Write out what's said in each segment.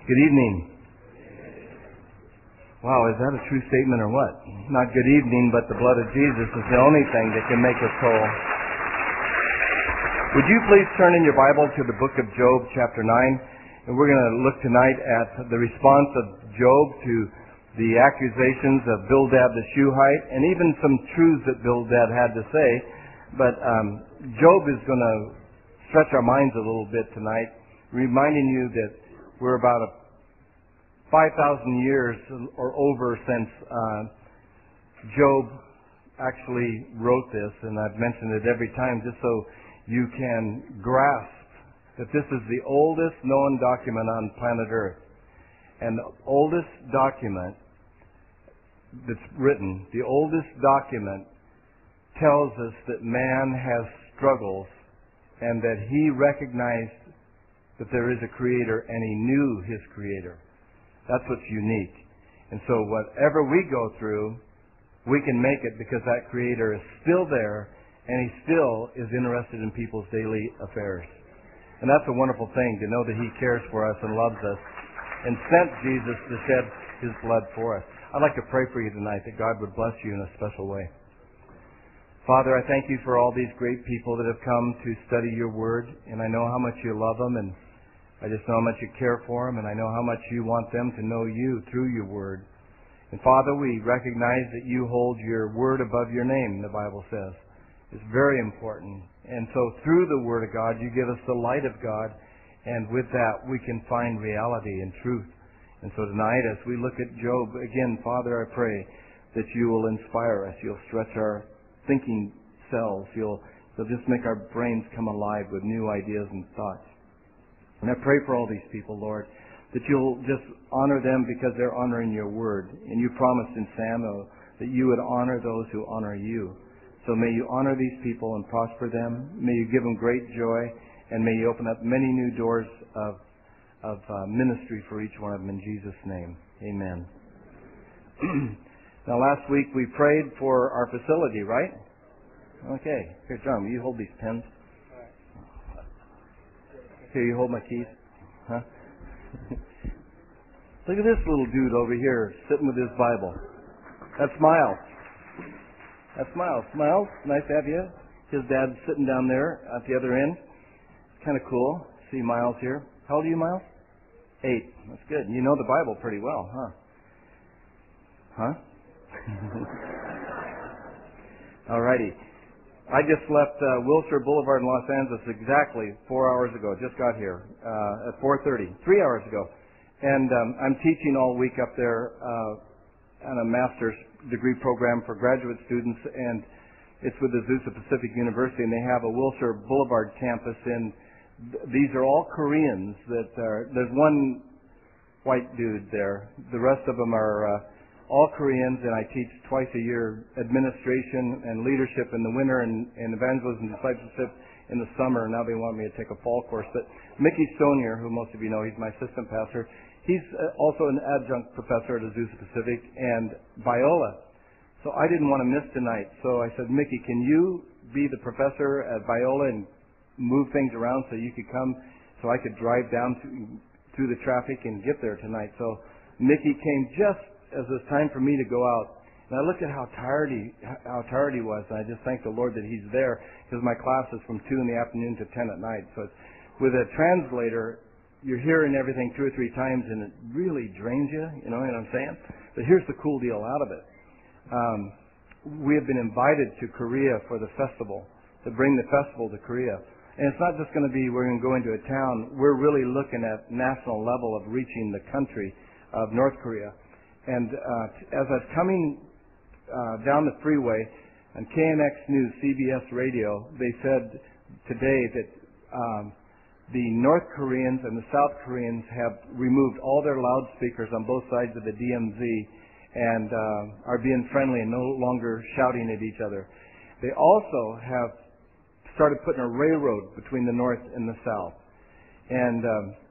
Good evening. Wow, is that a true statement or what? Not good evening, but the blood of Jesus is the only thing that can make us whole. Would you please turn in your Bible to the book of Job, chapter 9, and we're going to look tonight at the response of Job to the accusations of Bildad the Shuhite, and even some truths that Bildad had to say. But Job is going to stretch our minds a little bit tonight, reminding you that we're about 5,000 years or over since Job actually wrote this, and I've mentioned it every time just so you can grasp that this is the oldest known document on planet Earth. And the oldest document that's written, the oldest document tells us that man has struggles and that he recognized that there is a creator and he knew his creator. That's what's unique. And so whatever we go through, we can make it because that creator is still there and he still is interested in people's daily affairs. And that's a wonderful thing to know that he cares for us and loves us and sent Jesus to shed his blood for us. I'd like to pray for you tonight that God would bless you in a special way. Father, I thank you for all these great people that have come to study your word, and I know how much you love them, and I just know how much you care for them, and I know how much you want them to know you through your word. And Father, we recognize that you hold your word above your name, the Bible says. It's very important. And so through the word of God, you give us the light of God, and with that we can find reality and truth. And so tonight, as we look at Job, again, Father, I pray that you will inspire us. You'll stretch our thinking cells. You'll just make our brains come alive with new ideas and thoughts. And I pray for all these people, Lord, that you'll just honor them because they're honoring your word. And you promised in Samuel that you would honor those who honor you. So may you honor these people and prosper them. May you give them great joy. And may you open up many new doors of ministry for each one of them in Jesus' name. Amen. Now, last week we prayed for our facility, right? Okay. Here, John, will you hold these pens? Here, you hold my keys. Huh? Look at this little dude over here sitting with his Bible. That's Miles. That's Miles. Miles, nice to have you. His dad's sitting down there at the other end. Kind of cool. See Miles here. How old are you, Miles? 8. That's good. You know the Bible pretty well, huh? Huh? Alrighty. I just left Wilshire Boulevard in Los Angeles exactly 4 hours ago. Just got here at 4:30, 3 hours ago. And I'm teaching all week up there on a master's degree program for graduate students, and it's with Azusa Pacific University, and they have a Wilshire Boulevard campus, and these are all Koreans. There's one white dude there. The rest of them are all Koreans, and I teach twice a year administration and leadership in the winter and evangelism and discipleship in the summer. Now they want me to take a fall course. But Mickey Stonier, who most of you know, he's my assistant pastor, he's also an adjunct professor at Azusa Pacific, and Biola. So I didn't want to miss tonight. So I said, Mickey, can you be the professor at Biola and move things around so you could come so I could drive down through the traffic and get there tonight? So Mickey came just as it was time for me to go out. And I looked at how tired he was, and I just thank the Lord that he's there, because my class is from 2 in the afternoon to 10 at night. So with a translator, you're hearing everything 2 or 3 times, and it really drains you, you know what I'm saying? But here's the cool deal out of it. We have been invited to Korea for the festival, to bring the festival to Korea. And it's not just going to be we're going to go into a town. We're really looking at national level of reaching the country of North Korea. And as I was coming down the freeway on KNX News, CBS Radio, they said today that the North Koreans and the South Koreans have removed all their loudspeakers on both sides of the DMZ and are being friendly and no longer shouting at each other. They also have started putting a railroad between the North and the South. And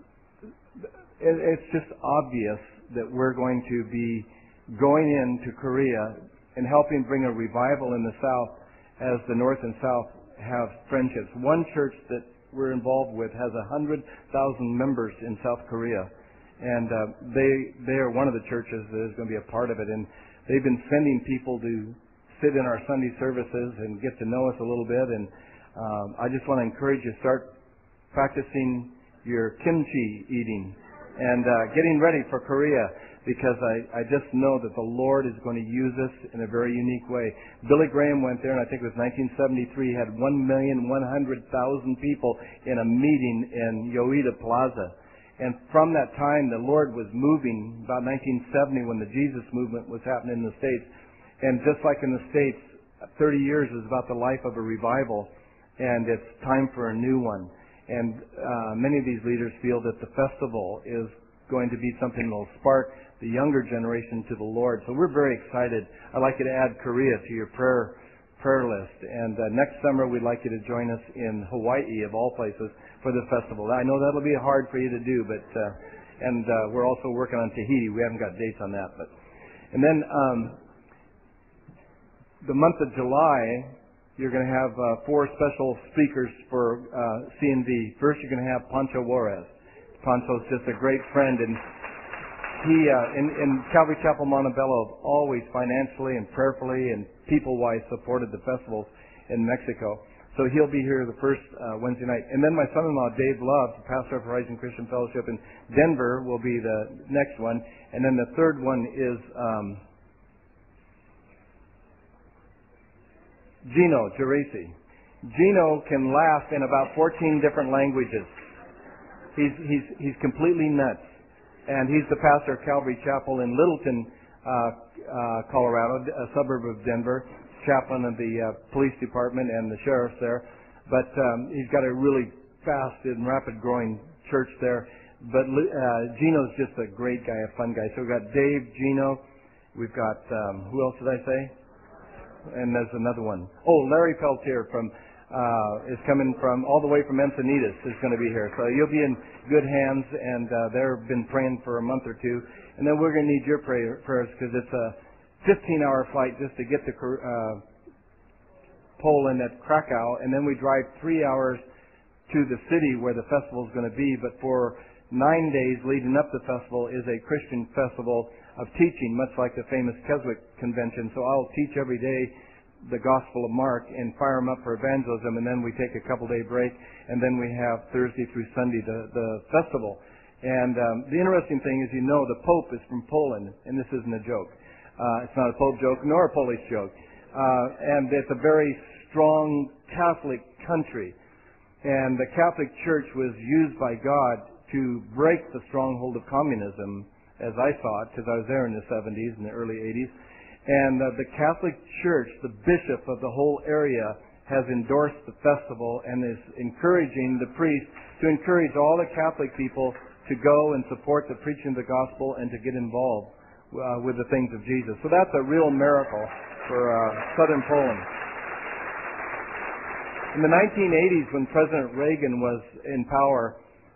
it's just obvious that we're going to be going into Korea and helping bring a revival in the South as the North and South have friendships. One church that we're involved with has 100,000 members in South Korea. And they are one of the churches that is going to be a part of it. And they've been sending people to sit in our Sunday services and get to know us a little bit. And I just want to encourage you, start practicing your kimchi eating and getting ready for Korea, because I just know that the Lord is going to use us in a very unique way. Billy Graham went there, and I think it was 1973, had 1,100,000 people in a meeting in Yoido Plaza. And from that time, the Lord was moving, about 1970 when the Jesus movement was happening in the States. And just like in the States, 30 years is about the life of a revival, and it's time for a new one. And many of these leaders feel that the festival is going to be something that will spark the younger generation to the Lord. So we're very excited. I'd like you to add Korea to your prayer list. And next summer, we'd like you to join us in Hawaii, of all places, for the festival. I know that'll be hard for you to do, but and we're also working on Tahiti. We haven't got dates on that. And then the month of July, you're going to have 4 special speakers for CNV. First, you're going to have Pancho Juarez. Pancho's just a great friend, and he, in Calvary Chapel Montebello, always financially and prayerfully and people-wise supported the festivals in Mexico. So he'll be here the first Wednesday night. And then my son-in-law, Dave Love, the pastor of Horizon Christian Fellowship in Denver, will be the next one. And then the third one is Gino Geraci. Gino can laugh in about 14 different languages. He's completely nuts. And he's the pastor of Calvary Chapel in Littleton, Colorado, a suburb of Denver, chaplain of the police department and the sheriff's there. But he's got a really fast and rapid growing church there. But Gino's just a great guy, a fun guy. So we've got Dave, Gino. We've got, who else did I say? And there's another one. Oh, Larry Peltier is coming from all the way from Encinitas is going to be here. So you'll be in good hands, and they've been praying for a month or two. And then we're going to need your prayers, because it's a 15-hour flight just to get to Poland at Krakow, and then we drive 3 hours to the city where the festival is going to be. But for 9 days leading up to the festival is a Christian festival of teaching, much like the famous Keswick Convention. So I'll teach every day the Gospel of Mark and fire them up for evangelism, and then we take a couple-day break, and then we have Thursday through Sunday the festival. And the interesting thing is, the Pope is from Poland, and this isn't a joke. It's not a Pope joke nor a Polish joke. And it's a very strong Catholic country. And the Catholic Church was used by God to break the stronghold of communism, as I saw it, because I was there in the 70s and the early 80s. And the Catholic Church, the bishop of the whole area, has endorsed the festival and is encouraging the priests to encourage all the Catholic people to go and support the preaching of the gospel and to get involved with the things of Jesus. So that's a real miracle for southern Poland. In the 1980s, when President Reagan was in power,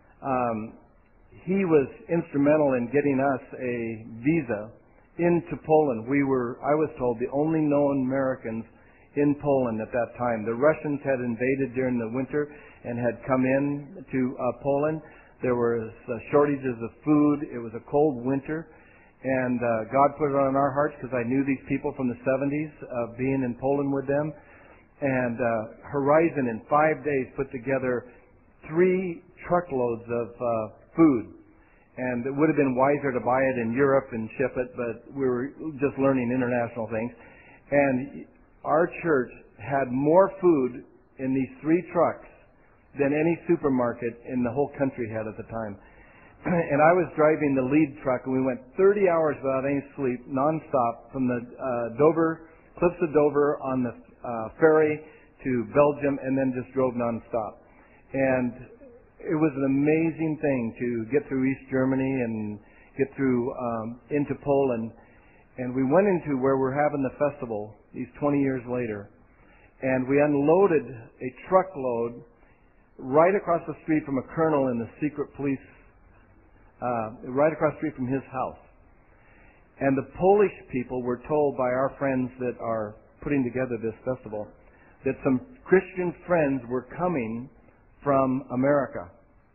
he was instrumental in getting us a visa into Poland. I was told, the only known Americans in Poland at that time. The Russians had invaded during the winter and had come in to Poland. There was shortages of food. It was a cold winter. And God put it on our hearts, because I knew these people from the 70s, being in Poland with them. And Horizon, in 5 days, put together 3 truckloads of food. And it would have been wiser to buy it in Europe and ship it, but we were just learning international things. And our church had more food in these 3 trucks than any supermarket in the whole country had at the time. And I was driving the lead truck, and we went 30 hours without any sleep, nonstop, from the cliffs of Dover on the ferry to Belgium, and then just drove nonstop. And it was an amazing thing to get through East Germany and get through into Poland. And we went into where we're having the festival, these 20 years later, and we unloaded a truckload right across the street from a colonel in the secret police, right across the street from his house. And the Polish people were told by our friends that are putting together this festival that some Christian friends were coming from America.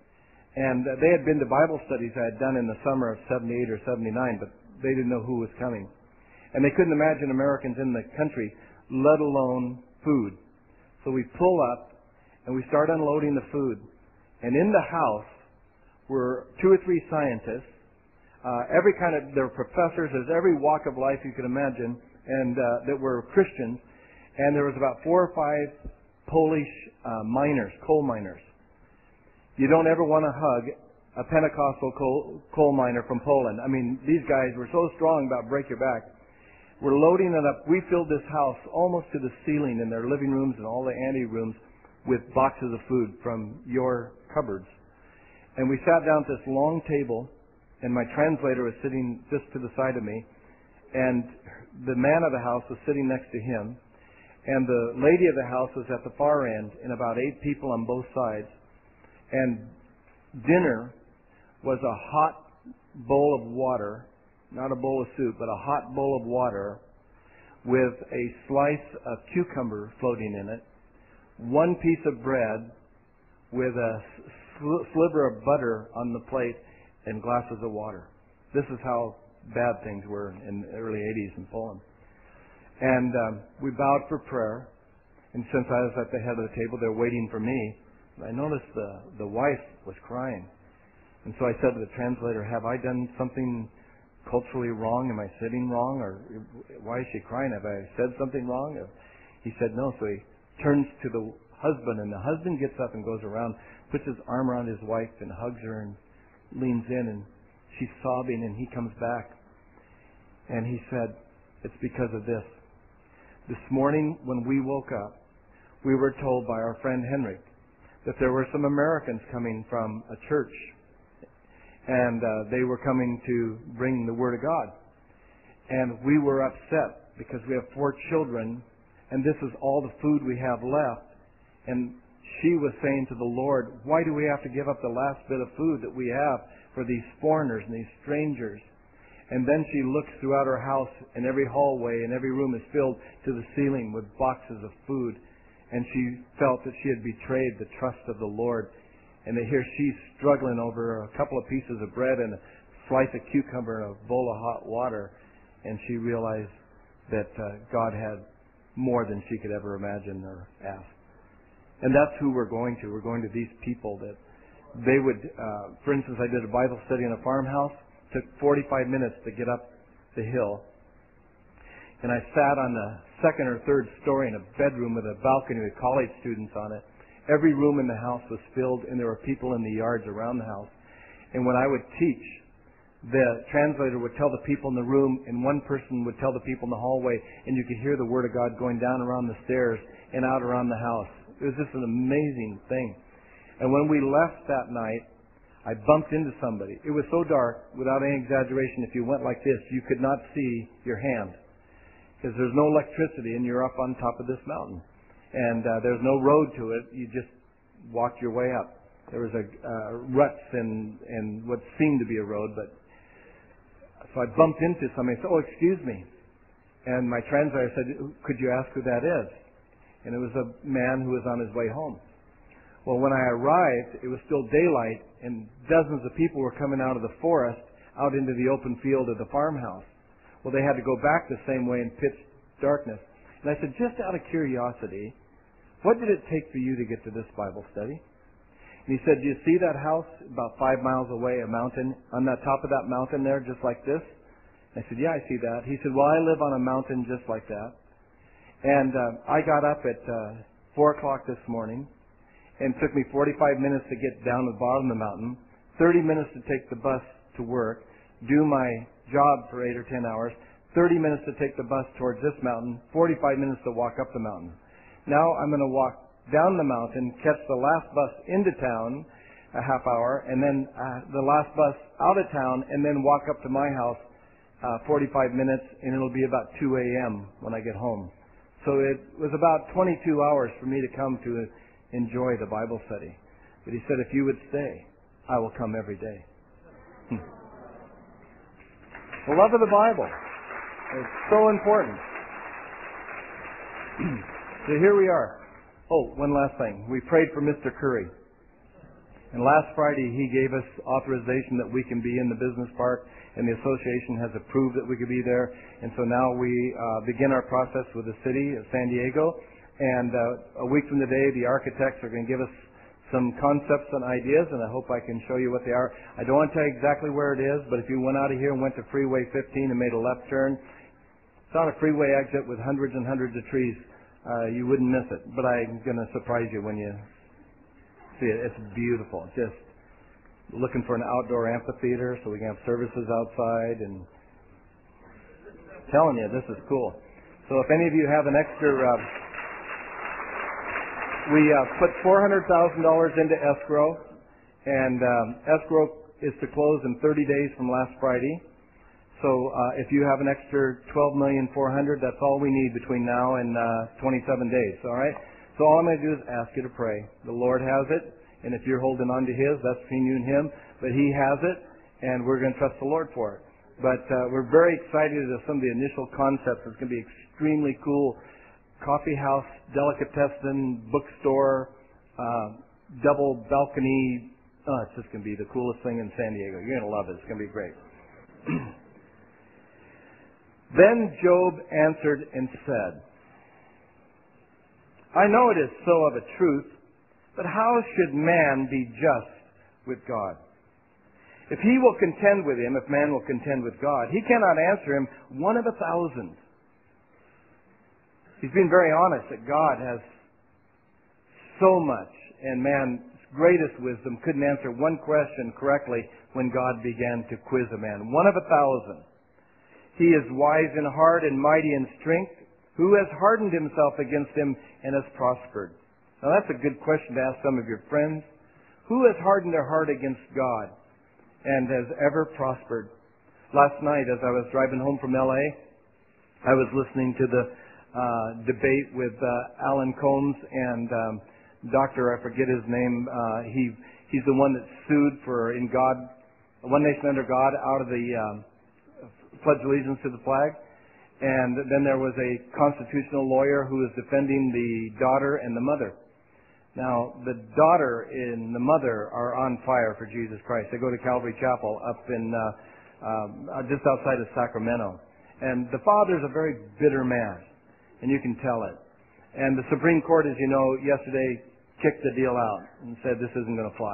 And they had been to Bible studies I had done in the summer of 78 or 79, but they didn't know who was coming. And they couldn't imagine Americans in the country, let alone food. So we pull up and we start unloading the food. And in the house were 2 or 3 scientists, there were professors, there's every walk of life you could imagine, and that were Christians. And there was about 4 or 5 Polish miners, coal miners. You don't ever want to hug a Pentecostal coal miner from Poland. I mean, these guys were so strong about break your back. We're loading it up. We filled this house almost to the ceiling in their living rooms and all the ante rooms with boxes of food from your cupboards. And we sat down at this long table, and my translator was sitting just to the side of me, and the man of the house was sitting next to him, and the lady of the house was at the far end, and about 8 people on both sides. And dinner was a hot bowl of water, not a bowl of soup, but a hot bowl of water with a slice of cucumber floating in it, 1 piece of bread with a sliver of butter on the plate, and glasses of water. This is how bad things were in the early 80s in Poland. And we bowed for prayer, and since I was at the head of the table, they're waiting for me. I noticed the wife was crying. And so I said to the translator, have I done something culturally wrong? Am I sitting wrong? Or why is she crying? Have I said something wrong? He said no. So he turns to the husband, and the husband gets up and goes around, puts his arm around his wife and hugs her and leans in, and she's sobbing, and he comes back. And he said, it's because of this. This morning when we woke up, we were told by our friend Henrik that there were some Americans coming from a church, and they were coming to bring the Word of God. And we were upset because we have 4 children, and this is all the food we have left. And she was saying to the Lord, why do we have to give up the last bit of food that we have for these foreigners and these strangers? And then she looks throughout her house, and every hallway and every room is filled to the ceiling with boxes of food. And she felt that she had betrayed the trust of the Lord. And here she's struggling over a couple of pieces of bread and a slice of cucumber and a bowl of hot water. And she realized that God had more than she could ever imagine or ask. And that's who we're going to. We're going to these people that they would, for instance, I did a Bible study in a farmhouse. It took 45 minutes to get up the hill. And I sat on the 2nd or 3rd story in a bedroom with a balcony with college students on it. Every room in the house was filled, and there were people in the yards around the house. And when I would teach, the translator would tell the people in the room, and one person would tell the people in the hallway, and you could hear the Word of God going down around the stairs and out around the house. It was just an amazing thing. And when we left that night, I bumped into somebody. It was so dark, without any exaggeration, if you went like this, you could not see your hand. Because there's no electricity, and you're up on top of this mountain. And there's no road to it. You just walked your way up. There was a ruts and what seemed to be a road. So I bumped into somebody and said, oh, excuse me. And my translator said, could you ask who that is? And it was a man who was on his way home. Well, when I arrived, it was still daylight, and dozens of people were coming out of the forest out into the open field of the farmhouse. Well, they had to go back the same way in pitch darkness. And I said, just out of curiosity, what did it take for you to get to this Bible study? And he said, do you see that house about 5 miles away, a mountain, on the top of that mountain there, just like this? I said, yeah, I see that. He said, well, I live on a mountain just like that. And I got up at 4 o'clock this morning, and it took me 45 minutes to get down to the bottom of the mountain, 30 minutes to take the bus to work, do my job for 8 or 10 hours, 30 minutes to take the bus towards this mountain, 45 minutes to walk up the mountain. Now I'm going to walk down the mountain, catch the last bus into town, a half hour, and then the last bus out of town, and then walk up to my house 45 minutes, and it'll be about 2 a.m. when I get home. So it was about 22 hours for me to come to enjoy the Bible study. But he said, if you would stay, I will come every day. The love of the Bible is so important. So here we are. Oh, one last thing. We prayed for Mr. Curry. And last Friday, he gave us authorization that we can be in the business park, and the association has approved that we could be there. And so now we begin our process with the city of San Diego. And a week from today, the architects are going to give us some concepts and ideas, and I hope I can show you what they are. I don't want to tell you exactly where it is, but if you went out of here and went to Freeway 15 and made a left turn, it's on a freeway exit with hundreds and hundreds of trees. You wouldn't miss it. But I'm going to surprise you when you see it. It's beautiful. Just looking for an outdoor amphitheater so we can have services outside. And telling you, this is cool. So if any of you have an extra... we put $400,000 into escrow, and escrow is to close in 30 days from last Friday. So if you have an extra $12,400,000, that's all we need between now and 27 days. All right. So all I'm going to do is ask you to pray. The Lord has it, and if you're holding on to His, that's between you and Him. But He has it, and we're going to trust the Lord for it. But we're very excited at some of the initial concepts. It's going to be extremely cool. Coffee house, delicatessen, bookstore, double balcony. Oh, it's just going to be the coolest thing in San Diego. You're going to love it. It's going to be great. Then Job answered and said, I know it is so of a truth, but how should man be just with God? If he will contend with him, if man will contend with God, he cannot answer him 1 of 1,000. He's been very honest that God has so much, and man's greatest wisdom couldn't answer one question correctly when God began to quiz a man. 1 of 1,000. He is wise in heart and mighty in strength. Who has hardened himself against him and has prospered? Now that's a good question to ask some of your friends. Who has hardened their heart against God and has ever prospered? Last night as I was driving home from L.A., I was listening to the debate with Alan Combs and Dr. I forget his name. He's the one that sued for in God, One Nation Under God, out of the pledge allegiance to the flag. And then there was a constitutional lawyer who was defending the daughter and the mother. Now, the daughter and the mother are on fire for Jesus Christ. They go to Calvary Chapel up in just outside of Sacramento. And the father's a very bitter man, and you can tell it. And the Supreme Court, as you know, yesterday kicked the deal out and said this isn't going to fly.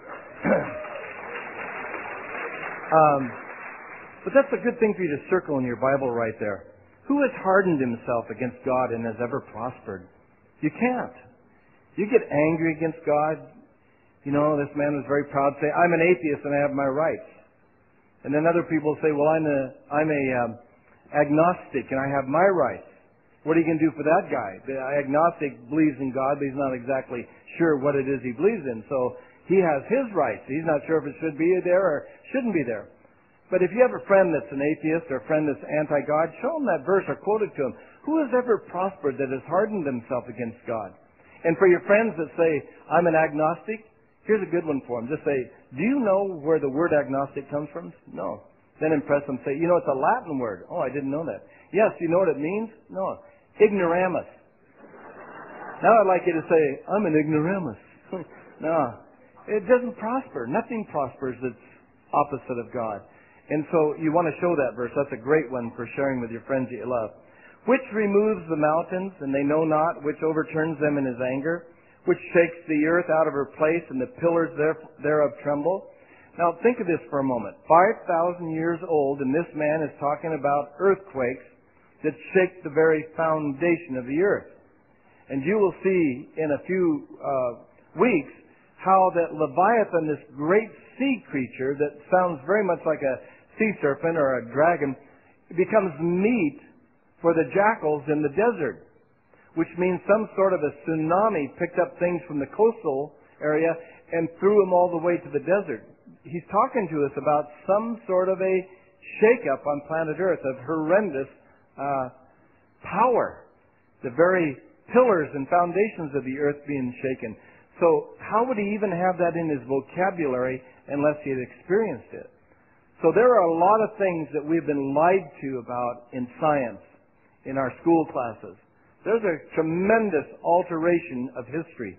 But that's a good thing for you to circle in your Bible right there. Who has hardened himself against God and has ever prospered? You can't. You get angry against God. You know, this man was very proud to say, I'm an atheist and I have my rights. And then other people say, well, I'm a agnostic and I have my rights. What are you going to do for that guy? The agnostic believes in God, but he's not exactly sure what it is he believes in. So he has his rights. He's not sure if it should be there or shouldn't be there. But if you have a friend that's an atheist or a friend that's anti-God, show him that verse or quote it to him. Who has ever prospered that has hardened himself against God? And for your friends that say, I'm an agnostic, here's a good one for them. Just say, do you know where the word agnostic comes from? No. Then impress them. Say, you know, it's a Latin word. Oh, I didn't know that. Yes, you know what it means? No. Ignoramus. Now I'd like you to say, I'm an ignoramus. No. It doesn't prosper. Nothing prospers that's opposite of God. And so you want to show that verse. That's a great one for sharing with your friends that you love. Which removes the mountains, and they know not, which overturns them in his anger, which shakes the earth out of her place, and the pillars thereof tremble. Now think of this for a moment. 5,000 years old, and this man is talking about earthquakes that shake the very foundation of the earth. And you will see in a few weeks how that Leviathan, this great sea creature that sounds very much like a sea serpent or a dragon, becomes meat for the jackals in the desert, which means some sort of a tsunami picked up things from the coastal area and threw them all the way to the desert. He's talking to us about some sort of a shake-up on planet Earth of horrendous power. The very pillars and foundations of the earth being shaken. So how would he even have that in his vocabulary unless he had experienced it? So there are a lot of things that we've been lied to about in science, in our school classes. There's a tremendous alteration of history.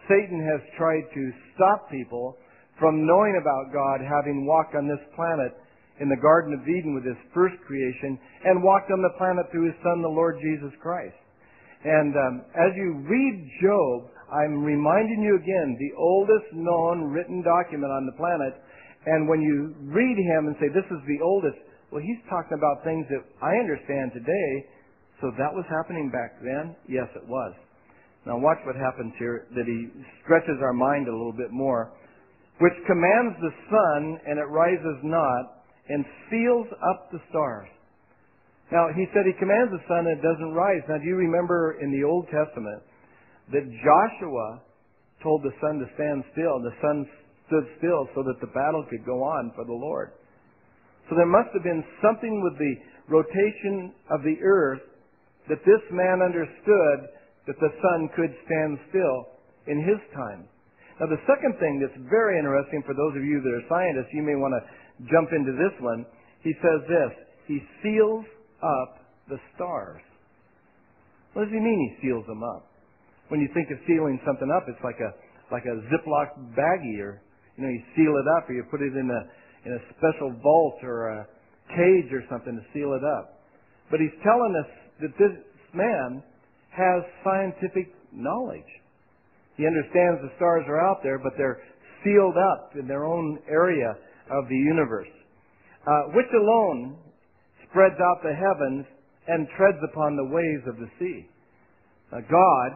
Satan has tried to stop people from knowing about God, having walked on this planet in the Garden of Eden with His first creation, and walked on the planet through His Son, the Lord Jesus Christ. And as you read Job, I'm reminding you again, the oldest known written document on the planet, and when you read him and say, this is the oldest, well, he's talking about things that I understand today, so that was happening back then? Yes, it was. Now watch what happens here, that he stretches our mind a little bit more. Which commands the sun, and it rises not, and seals up the stars. Now, he said he commands the sun and it doesn't rise. Now, do you remember in the Old Testament that Joshua told the sun to stand still, and the sun stood still so that the battle could go on for the Lord? So there must have been something with the rotation of the earth that this man understood that the sun could stand still in his time. Now, the second thing that's very interesting for those of you that are scientists, you may want to jump into this one. He says this, he seals up the stars. What does he mean he seals them up? When you think of sealing something up, it's like a Ziploc baggie, or you seal it up, or you put it in a special vault or a cage or something to seal it up. But he's telling us that this man has scientific knowledge. He understands the stars are out there, but they're sealed up in their own area of the universe, which alone spreads out the heavens and treads upon the waves of the sea. God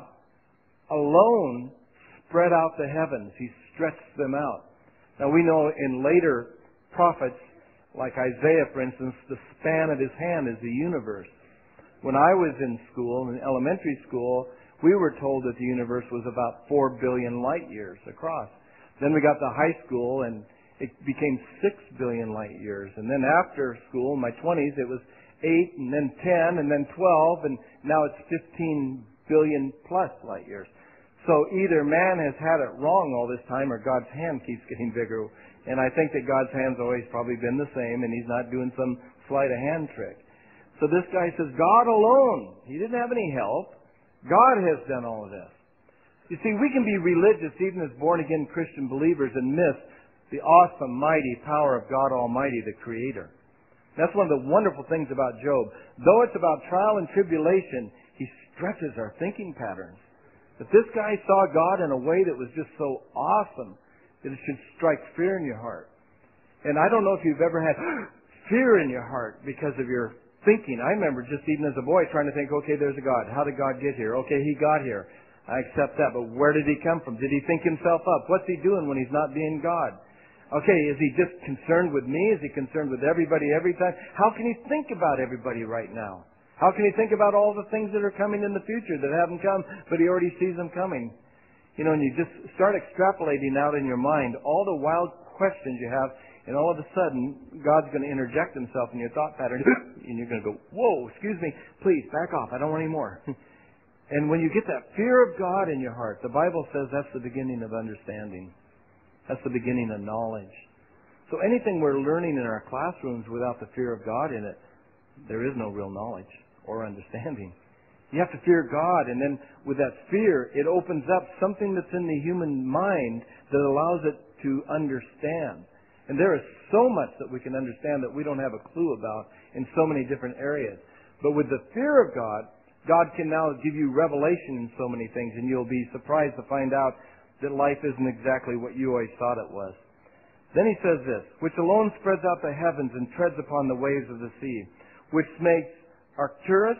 alone spread out the heavens. He stretched them out. Now we know in later prophets, like Isaiah, for instance, the span of his hand is the universe. When I was in school, in elementary school, we were told that the universe was about 4 billion light years across. Then we got to high school and it became 6 billion light years. And then after school, in my 20s, it was 8 and then 10 and then 12 and now it's 15 billion plus light years. So either man has had it wrong all this time or God's hand keeps getting bigger. And I think that God's hand's always probably been the same and He's not doing some sleight of hand trick. So this guy says, God alone. He didn't have any help. God has done all of this. You see, we can be religious even as born-again Christian believers and miss the awesome, mighty power of God Almighty, the Creator. That's one of the wonderful things about Job. Though it's about trial and tribulation, he stretches our thinking patterns. But this guy saw God in a way that was just so awesome that it should strike fear in your heart. And I don't know if you've ever had fear in your heart because of your thinking. I remember just even as a boy trying to think, okay, there's a God. How did God get here? Okay, He got here. I accept that. But where did He come from? Did He think Himself up? What's He doing when He's not being God? Okay, is He just concerned with me? Is He concerned with everybody every time? How can He think about everybody right now? How can He think about all the things that are coming in the future that haven't come, but He already sees them coming? And you just start extrapolating out in your mind all the wild questions you have, and all of a sudden, God's going to interject Himself in your thought pattern, and you're going to go, whoa, excuse me, please, back off, I don't want any more. And when you get that fear of God in your heart, the Bible says that's the beginning of understanding. That's the beginning of knowledge. So anything we're learning in our classrooms without the fear of God in it, there is no real knowledge or understanding. You have to fear God, and then with that fear, it opens up something that's in the human mind that allows it to understand. And there is so much that we can understand that we don't have a clue about in so many different areas. But with the fear of God, God can now give you revelation in so many things, and you'll be surprised to find out that life isn't exactly what you always thought it was. Then he says this, which alone spreads out the heavens and treads upon the waves of the sea, which makes Arcturus,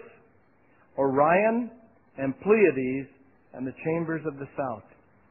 Orion, and Pleiades, and the chambers of the south.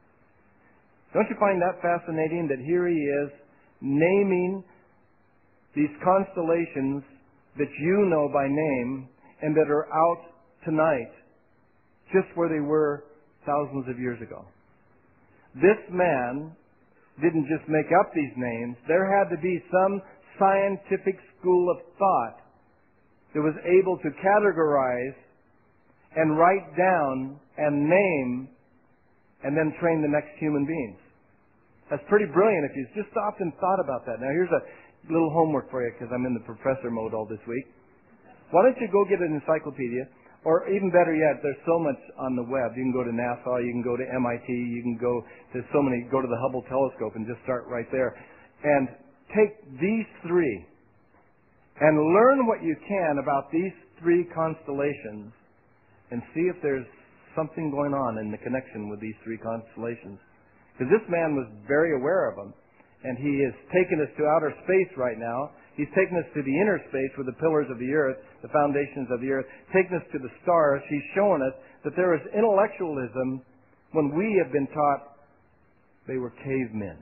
Don't you find that fascinating that here he is naming these constellations that you know by name and that are out tonight just where they were thousands of years ago. This man didn't just make up these names. There had to be some scientific school of thought that was able to categorize and write down and name and then train the next human beings. That's pretty brilliant if you just stopped and thought about that. Now here's a little homework for you because I'm in the professor mode all this week. Why don't you go get an encyclopedia, Or even better yet, there's so much on the web. You can go to NASA, you can go to MIT, you can go to go to the Hubble telescope and just start right there. And take these three and learn what you can about these three constellations and see if there's something going on in the connection with these three constellations. Because this man was very aware of them. And he has taken us to outer space right now. He's taken us to the inner space with the pillars of the earth, the foundations of the earth, taken us to the stars. He's shown us that there is intellectualism when we have been taught they were cavemen.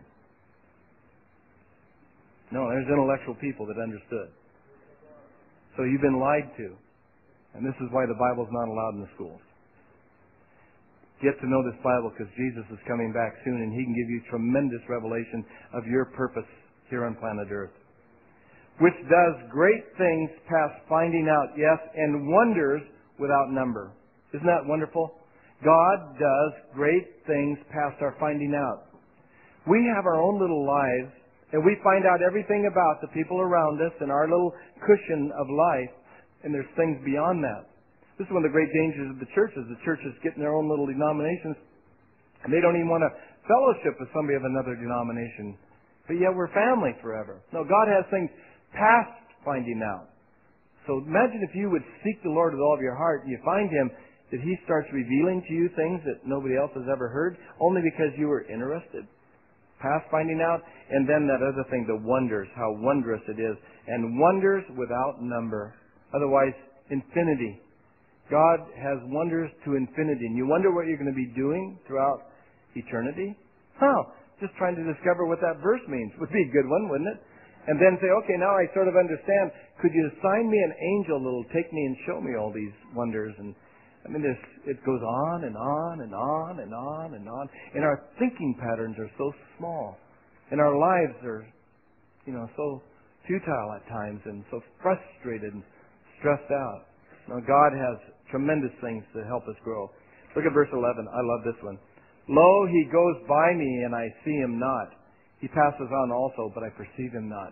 No, there's intellectual people that understood. So you've been lied to. And this is why the Bible's not allowed in the schools. Get to know this Bible because Jesus is coming back soon and He can give you tremendous revelation of your purpose here on planet Earth. Which does great things past finding out, yes, and wonders without number. Isn't that wonderful? God does great things past our finding out. We have our own little lives, and we find out everything about the people around us and our little cushion of life, and there's things beyond that. This is one of the great dangers of the churches. The churches get in their own little denominations, and they don't even want to fellowship with somebody of another denomination. But yet we're family forever. No, God has things past finding out. So imagine if you would seek the Lord with all of your heart and you find Him, that He starts revealing to you things that nobody else has ever heard, only because you were interested. Past finding out, and then that other thing, the wonders, how wondrous it is. And wonders without number. Otherwise, infinity. God has wonders to infinity. And you wonder what you're going to be doing throughout eternity? Just trying to discover what that verse means. Would be a good one, wouldn't it? And then say, okay, now I sort of understand. Could you assign me an angel that'll take me and show me all these wonders? And I mean, it goes on and on and on and on and on. And our thinking patterns are so small. And our lives are, so futile at times and so frustrated and stressed out. Now, God has tremendous things to help us grow. Look at verse 11. I love this one. Lo, He goes by me, and I see Him not. He passes on also, but I perceive Him not.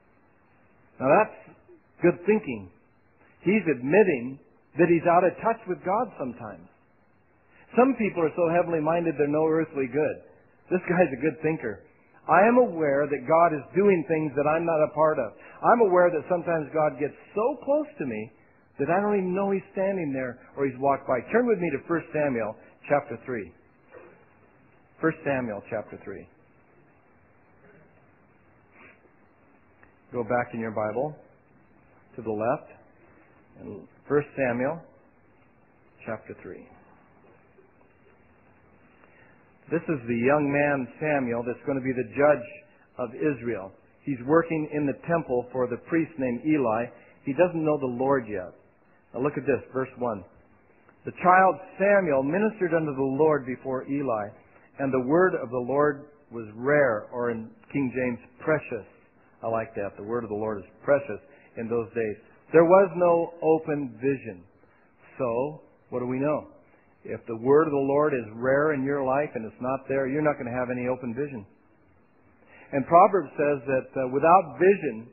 Now that's good thinking. He's admitting that he's out of touch with God sometimes. Some people are so heavenly minded they're no earthly good. This guy's a good thinker. I am aware that God is doing things that I'm not a part of. I'm aware that sometimes God gets so close to me that I don't even know He's standing there or He's walked by. Turn with me to 1 Samuel chapter 3. 1 Samuel chapter 3. Go back in your Bible to the left. And 1 Samuel chapter 3. This is the young man Samuel that's going to be the judge of Israel. He's working in the temple for the priest named Eli. He doesn't know the Lord yet. Now look at this, verse 1. The child Samuel ministered unto the Lord before Eli, and the word of the Lord was rare, or in King James, precious. I like that. The word of the Lord is precious in those days. There was no open vision. So, what do we know? If the word of the Lord is rare in your life and it's not there, you're not going to have any open vision. And Proverbs says that without vision,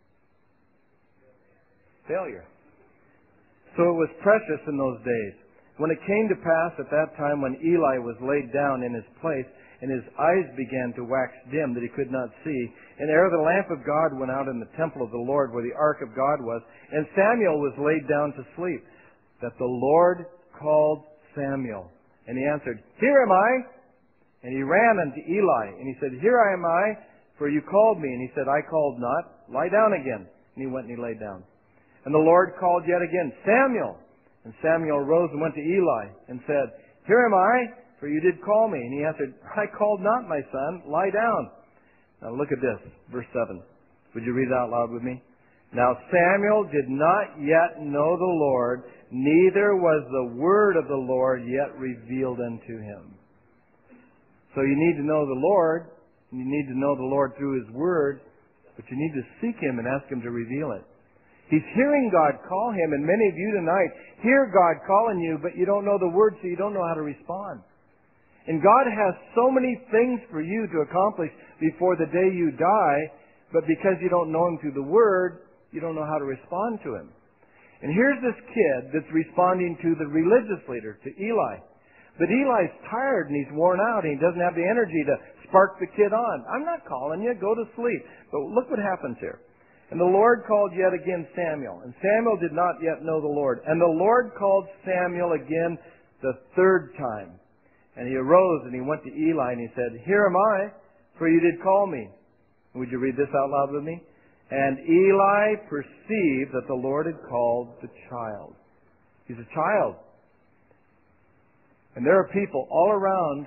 failure. So it was precious in those days. When it came to pass at that time when Eli was laid down in his place, and his eyes began to wax dim that he could not see, and ere the lamp of God went out in the temple of the Lord where the ark of God was, and Samuel was laid down to sleep, that the Lord called Samuel. And he answered, Here am I. And he ran unto Eli, and he said, Here am I, for you called me. And he said, I called not. Lie down again. And he went and he lay down. And the Lord called yet again, Samuel. And Samuel rose and went to Eli and said, Here am I, for you did call me. And he answered, I called not, my son. Lie down. Now look at this, verse 7. Would you read it out loud with me? Now Samuel did not yet know the Lord, neither was the word of the Lord yet revealed unto him. So you need to know the Lord, and you need to know the Lord through His Word, but you need to seek Him and ask Him to reveal it. He's hearing God call him, and many of you tonight hear God calling you, but you don't know the Word, so you don't know how to respond. And God has so many things for you to accomplish before the day you die, but because you don't know Him through the Word, you don't know how to respond to Him. And here's this kid that's responding to the religious leader, to Eli. But Eli's tired and he's worn out and he doesn't have the energy to spark the kid on. I'm not calling you, go to sleep. But look what happens here. And the Lord called yet again Samuel. And Samuel did not yet know the Lord. And the Lord called Samuel again the third time. And he arose and he went to Eli and he said, "Here am I, for you did call me." Would you read this out loud with me? And Eli perceived that the Lord had called the child. He's a child. And there are people all around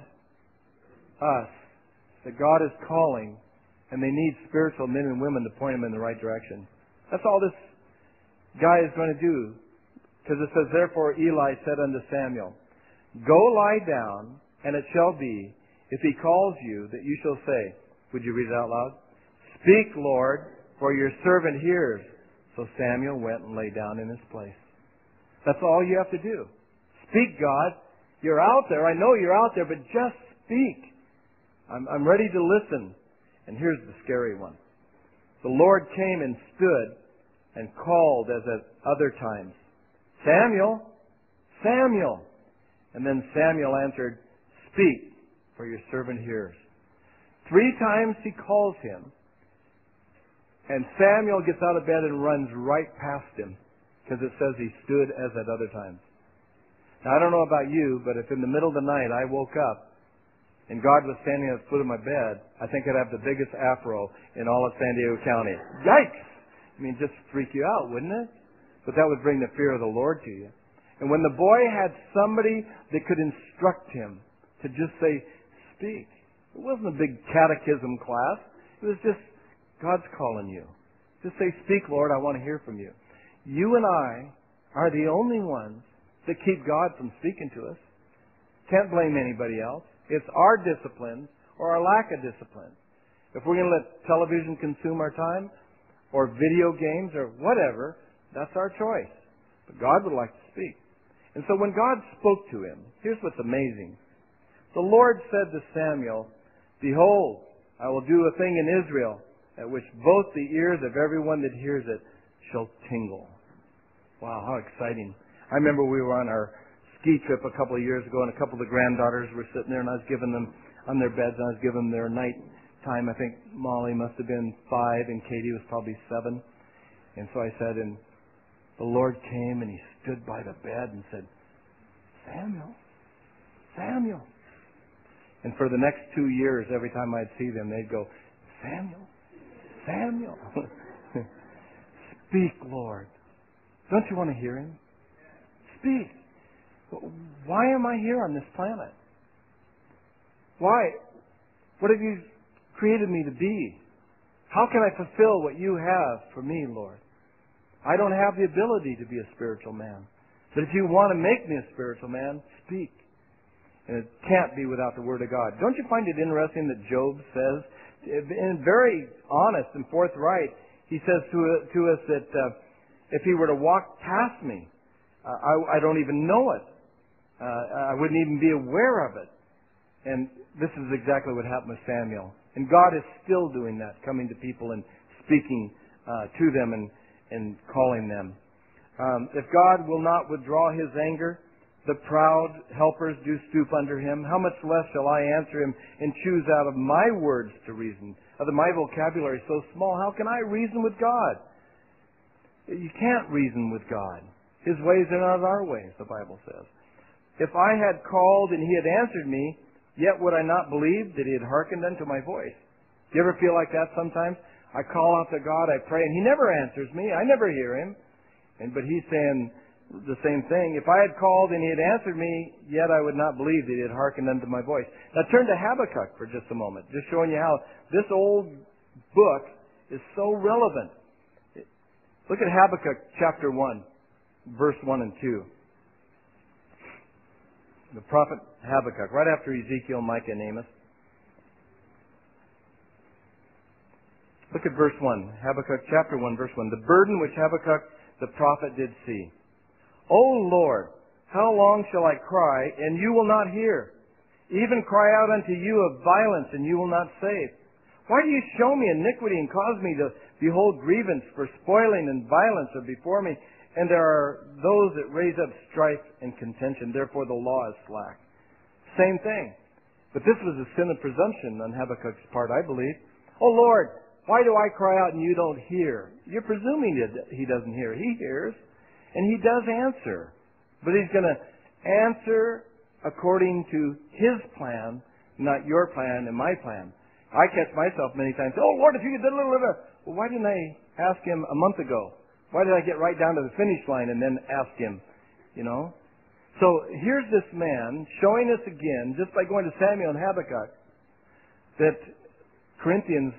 us that God is calling, and they need spiritual men and women to point them in the right direction. That's all this guy is going to do. Because it says, "Therefore Eli said unto Samuel, Go lie down, and it shall be, if he calls you, that you shall say," would you read it out loud? "Speak, Lord, for your servant hears." So Samuel went and lay down in his place. That's all you have to do. Speak, God. You're out there. I know you're out there, but just speak. I'm ready to listen. And here's the scary one. The Lord came and stood and called as at other times, "Samuel, Samuel." And then Samuel answered, "Speak, for your servant hears." 3 times he calls him. And Samuel gets out of bed and runs right past him, because it says he stood as at other times. Now, I don't know about you, but if in the middle of the night I woke up and God was standing at the foot of my bed, I think I'd have the biggest afro in all of San Diego County. Yikes! I mean, just freak you out, wouldn't it? But that would bring the fear of the Lord to you. And when the boy had somebody that could instruct him to just say, "Speak." It wasn't a big catechism class. It was just, God's calling you. Just say, "Speak, Lord, I want to hear from you." You and I are the only ones that keep God from speaking to us. Can't blame anybody else. It's our disciplines or our lack of discipline. If we're going to let television consume our time, or video games, or whatever, that's our choice. But God would like to speak. And so when God spoke to him, here's what's amazing. The Lord said to Samuel, "Behold, I will do a thing in Israel, at which both the ears of everyone that hears it shall tingle." Wow, how exciting. I remember we were on our ski trip a couple of years ago, and a couple of the granddaughters were sitting there, and I was giving them on their beds, and I was giving them their night time. I think Molly must have been 5, and Katie was probably 7. And so I said, and the Lord came, and he stood by the bed and said, "Samuel, Samuel." And for the next 2 years, every time I'd see them, they'd go, "Samuel, Samuel." "Speak, Lord." Don't you want to hear him? Speak. Why am I here on this planet? Why? What have you created me to be? How can I fulfill what you have for me, Lord? I don't have the ability to be a spiritual man. But if you want to make me a spiritual man, speak. And it can't be without the Word of God. Don't you find it interesting that Job says, and very honest and forthright, he says to us that if he were to walk past me, I don't even know it. I wouldn't even be aware of it. And this is exactly what happened with Samuel. And God is still doing that, coming to people and speaking to them and calling them. If God will not withdraw his anger, the proud helpers do stoop under him. How much less shall I answer him and choose out of my words to reason? My vocabulary is so small, how can I reason with God? You can't reason with God. His ways are not our ways, the Bible says. If I had called and he had answered me, yet would I not believe that he had hearkened unto my voice. Do you ever feel like that sometimes? I call out to God, I pray, and he never answers me. I never hear him. But he's saying the same thing. If I had called and he had answered me, yet I would not believe that he had hearkened unto my voice. Now turn to Habakkuk for just a moment, just showing you how this old book is so relevant. Look at Habakkuk chapter 1, verse 1 and 2. The prophet Habakkuk, right after Ezekiel, Micah, and Amos. Look at verse 1. Habakkuk chapter 1, verse 1. The burden which Habakkuk the prophet did see. O Lord, how long shall I cry, and you will not hear? Even cry out unto you of violence, and you will not save. Why do you show me iniquity and cause me to behold grievance? For spoiling and violence are before me, And there are those that raise up strife and contention. Therefore the law is slack. Same thing. But this was a sin of presumption on Habakkuk's part, I believe. Oh Lord, why do I cry out and you don't hear? You're presuming that he doesn't hear. He hears, and he does answer. But he's going to answer according to his plan, not your plan and my plan. I catch myself many times, oh Lord, if you could... Well, why didn't I ask him a month ago? Why did I get right down to the finish line and then ask him? You know? So here's this man showing us again, just by going to Samuel and Habakkuk, that Corinthians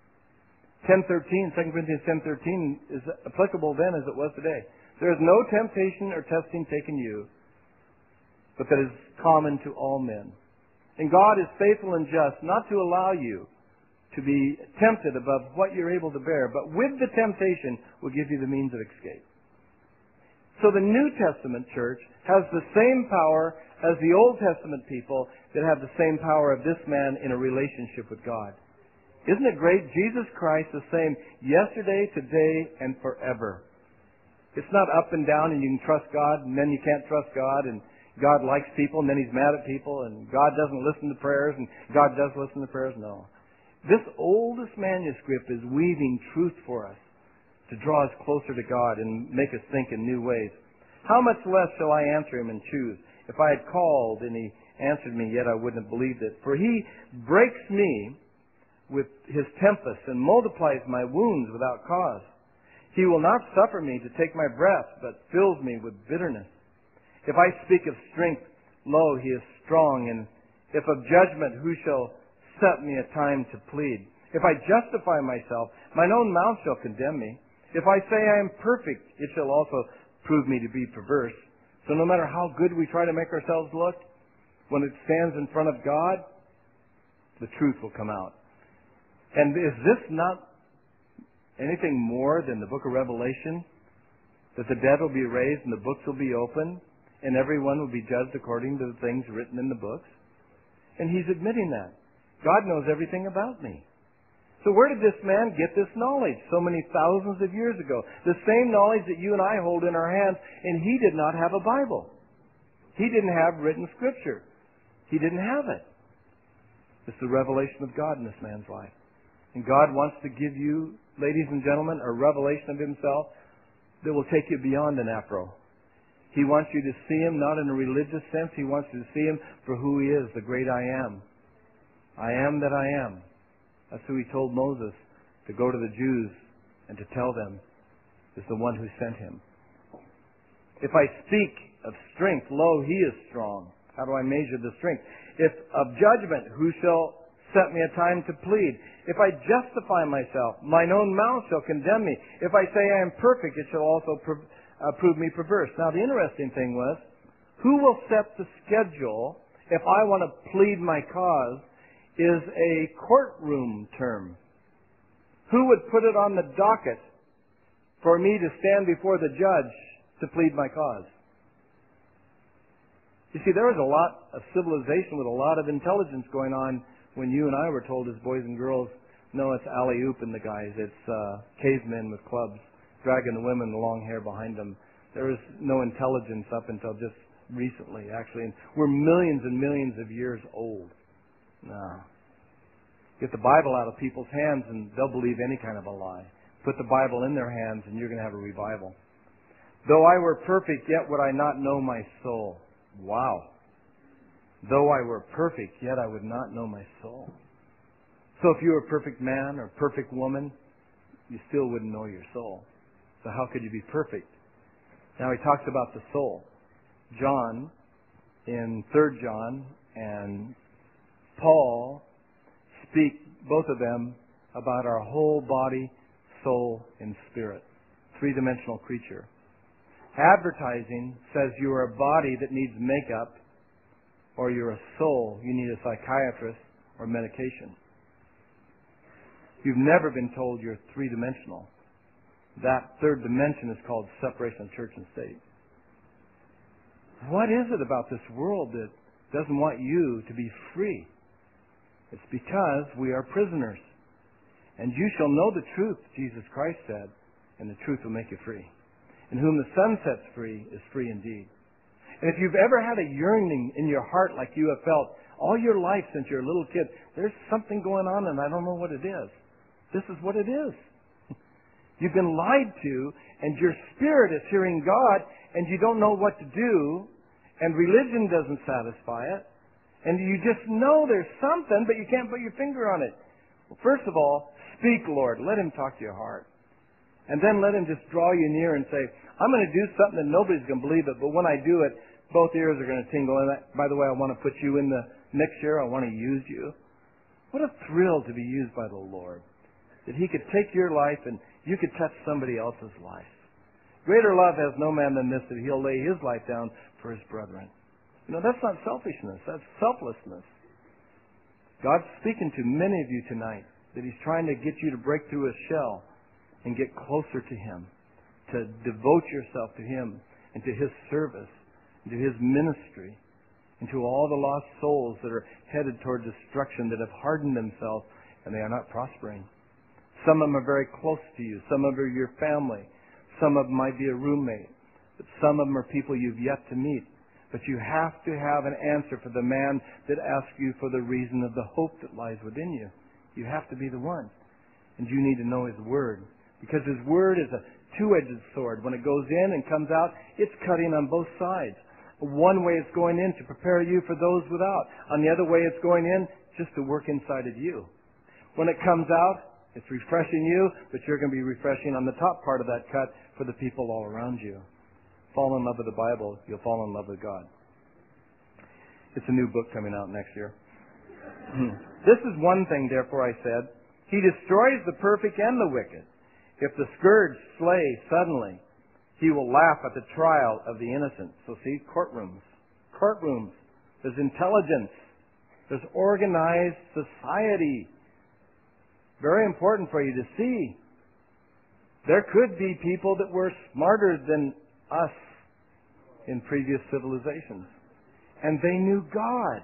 10:13, 2 Corinthians 10:13 is applicable then as it was today. There is no temptation or testing taken you, but that is common to all men. And God is faithful and just, not to allow you to be tempted above what you're able to bear, but with the temptation will give you the means of escape. So the New Testament church has the same power as the Old Testament people that have the same power of this man in a relationship with God. Isn't it great? Jesus Christ the same yesterday, today, and forever. It's not up and down and you can trust God and then you can't trust God and God likes people and then He's mad at people and God doesn't listen to prayers and God does listen to prayers. No. This oldest manuscript is weaving truth for us to draw us closer to God and make us think in new ways. How much less shall I answer him and choose? If I had called and he answered me, yet I wouldn't have believed it. For he breaks me with his tempest and multiplies my wounds without cause. He will not suffer me to take my breath, but fills me with bitterness. If I speak of strength, lo, he is strong. And if of judgment, who shall set me a time to plead? If I justify myself, mine own mouth shall condemn me. If I say I am perfect, it shall also prove me to be perverse. So no matter how good we try to make ourselves look, when it stands in front of God, the truth will come out. And is this not anything more than the book of Revelation? That the dead will be raised and the books will be opened and everyone will be judged according to the things written in the books? And he's admitting that. God knows everything about me. So where did this man get this knowledge so many thousands of years ago? The same knowledge that you and I hold in our hands, and he did not have a Bible. He didn't have written scripture. He didn't have it. It's the revelation of God in this man's life. And God wants to give you, ladies and gentlemen, a revelation of himself that will take you beyond an afro. He wants you to see him not in a religious sense. He wants you to see him for who he is, the great I am. I am that I am. That's who he told Moses to go to the Jews and to tell them is the one who sent him. If I speak of strength, lo, he is strong. How do I measure the strength? If of judgment, who shall set me a time to plead? If I justify myself, mine own mouth shall condemn me. If I say I am perfect, it shall also prove me perverse. Now the interesting thing was, who will set the schedule if I want to plead my cause is a courtroom term. Who would put it on the docket for me to stand before the judge to plead my cause? You see, there was a lot of civilization with a lot of intelligence going on when you and I were told as boys and girls, no, it's alley-oop in the guys. It's cavemen with clubs dragging the women with long hair behind them. There was no intelligence up until just recently, actually. And we're millions and millions of years old. No. Get the Bible out of people's hands and they'll believe any kind of a lie. Put the Bible in their hands and you're going to have a revival. Though I were perfect, yet would I not know my soul. Wow. Though I were perfect, yet I would not know my soul. So if you were a perfect man or a perfect woman, you still wouldn't know your soul. So how could you be perfect? Now he talks about the soul. John, in 3 John, and Paul speak, both of them, about our whole body, soul, and spirit. Three-dimensional creature. Advertising says you are a body that needs makeup, or you're a soul, you need a psychiatrist or medication. You've never been told you're three-dimensional. That third dimension is called separation of church and state. What is it about this world that doesn't want you to be free? It's because we are prisoners. And you shall know the truth, Jesus Christ said, and the truth will make you free. And whom the Son sets free is free indeed. And if you've ever had a yearning in your heart like you have felt all your life since you're a little kid, there's something going on and I don't know what it is. This is what it is. You've been lied to, and your spirit is hearing God, and you don't know what to do, and religion doesn't satisfy it, and you just know there's something, but you can't put your finger on it. Well, first of all, speak, Lord. Let Him talk to your heart. And then let Him just draw you near and say, I'm going to do something that nobody's going to believe it, but when I do it, both ears are going to tingle. And by the way, I want to put you in the mix here. I want to use you. What a thrill to be used by the Lord. That He could take your life and you could touch somebody else's life. Greater love has no man than this, that He'll lay His life down for His brethren. You know, that's not selfishness. That's selflessness. God's speaking to many of you tonight that He's trying to get you to break through a shell and get closer to Him, to devote yourself to Him and to His service, and to His ministry, and to all the lost souls that are headed toward destruction, that have hardened themselves and they are not prospering. Some of them are very close to you. Some of them are your family. Some of them might be a roommate. But some of them are people you've yet to meet. But you have to have an answer for the man that asks you for the reason of the hope that lies within you. You have to be the one. And you need to know His Word. Because His Word is a two-edged sword. When it goes in and comes out, it's cutting on both sides. One way it's going in to prepare you for those without. On the other way it's going in just to work inside of you. When it comes out, it's refreshing you, but you're going to be refreshing on the top part of that cut for the people all around you. Fall in love with the Bible, you'll fall in love with God. It's a new book coming out next year. This is one thing, therefore, I said, He destroys the perfect and the wicked. If the scourge slay suddenly, He will laugh at the trial of the innocent. So see, courtrooms. Courtrooms. There's intelligence. There's organized society. Very important for you to see. There could be people that were smarter than us in previous civilizations. And they knew God.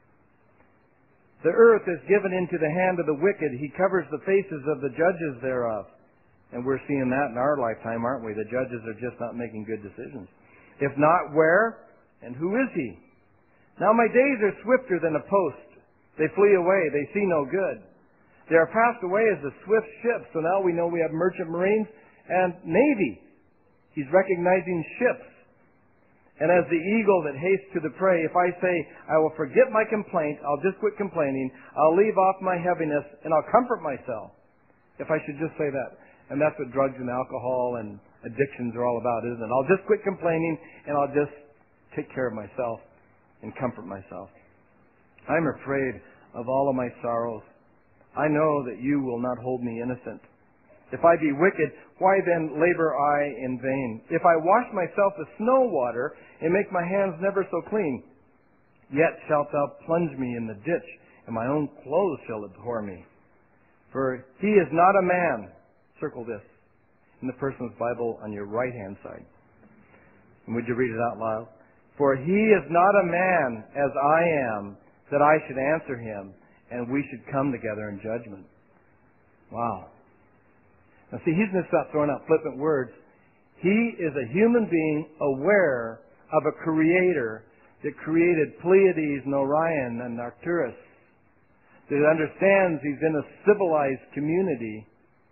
The earth is given into the hand of the wicked. He covers the faces of the judges thereof. And we're seeing that in our lifetime, aren't we? The judges are just not making good decisions. If not, where? And who is He? Now my days are swifter than a post. They flee away. They see no good. They are passed away as a swift ship. So now we know we have merchant marines and navy. He's recognizing ships. And as the eagle that hastes to the prey, if I say, I will forget my complaint, I'll just quit complaining, I'll leave off my heaviness, and I'll comfort myself. If I should just say that. And that's what drugs and alcohol and addictions are all about, isn't it? I'll just quit complaining, and I'll just take care of myself and comfort myself. I'm afraid of all of my sorrows. I know that you will not hold me innocent. If I be wicked, why then labor I in vain? If I wash myself with snow water and make my hands never so clean, yet shalt thou plunge me in the ditch, and my own clothes shall abhor me. For He is not a man. Circle this in the person's Bible on your right-hand side. And would you read it out loud? For He is not a man as I am, that I should answer Him, and we should come together in judgment. Wow. Now see, He's just not throwing out flippant words. He is a human being aware of a Creator that created Pleiades and Orion and Arcturus, that understands He's in a civilized community,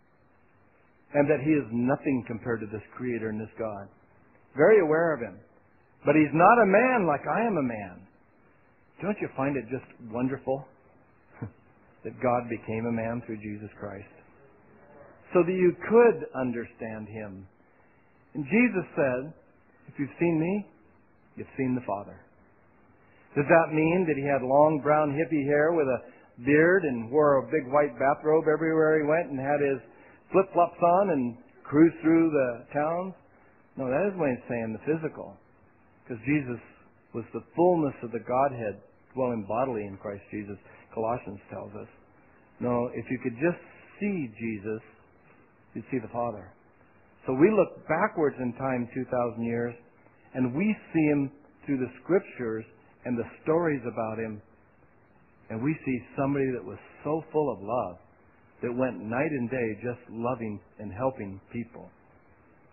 and that He is nothing compared to this Creator and this God. Very aware of Him. But He's not a man like I am a man. Don't you find it just wonderful that God became a man through Jesus Christ? So that you could understand Him. And Jesus said, if you've seen me, you've seen the Father. Does that mean that He had long brown hippie hair with a beard and wore a big white bathrobe everywhere He went and had His flip-flops on and cruised through the towns? No, that isn't what He's saying, the physical. Because Jesus was the fullness of the Godhead dwelling bodily in Christ Jesus, Colossians tells us. No, if you could just see Jesus, you'd see the Father. So we look backwards in time 2,000 years, and we see Him through the Scriptures and the stories about Him, and we see somebody that was so full of love that went night and day just loving and helping people.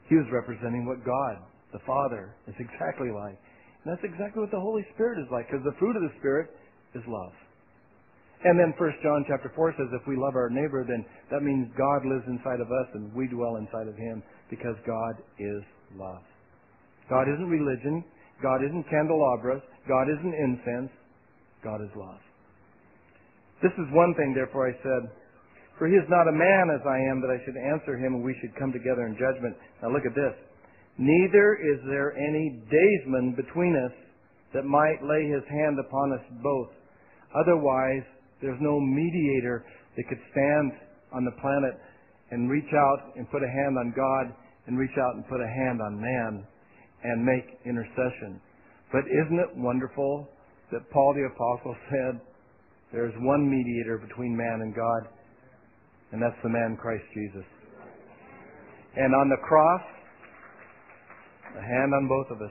He was representing what God, the Father, is exactly like. And that's exactly what the Holy Spirit is like, because the fruit of the Spirit is love. And then 1 John chapter 4 says if we love our neighbor, then that means God lives inside of us and we dwell inside of Him, because God is love. God isn't religion. God isn't candelabras. God isn't incense. God is love. This is one thing, therefore, I said, for He is not a man as I am, that I should answer Him, and we should come together in judgment. Now look at this. Neither is there any daysman between us that might lay his hand upon us both. Otherwise, there's no mediator that could stand on the planet and reach out and put a hand on God and reach out and put a hand on man and make intercession. But isn't it wonderful that Paul the Apostle said there's one mediator between man and God, and that's the man Christ Jesus. And on the cross, a hand on both of us.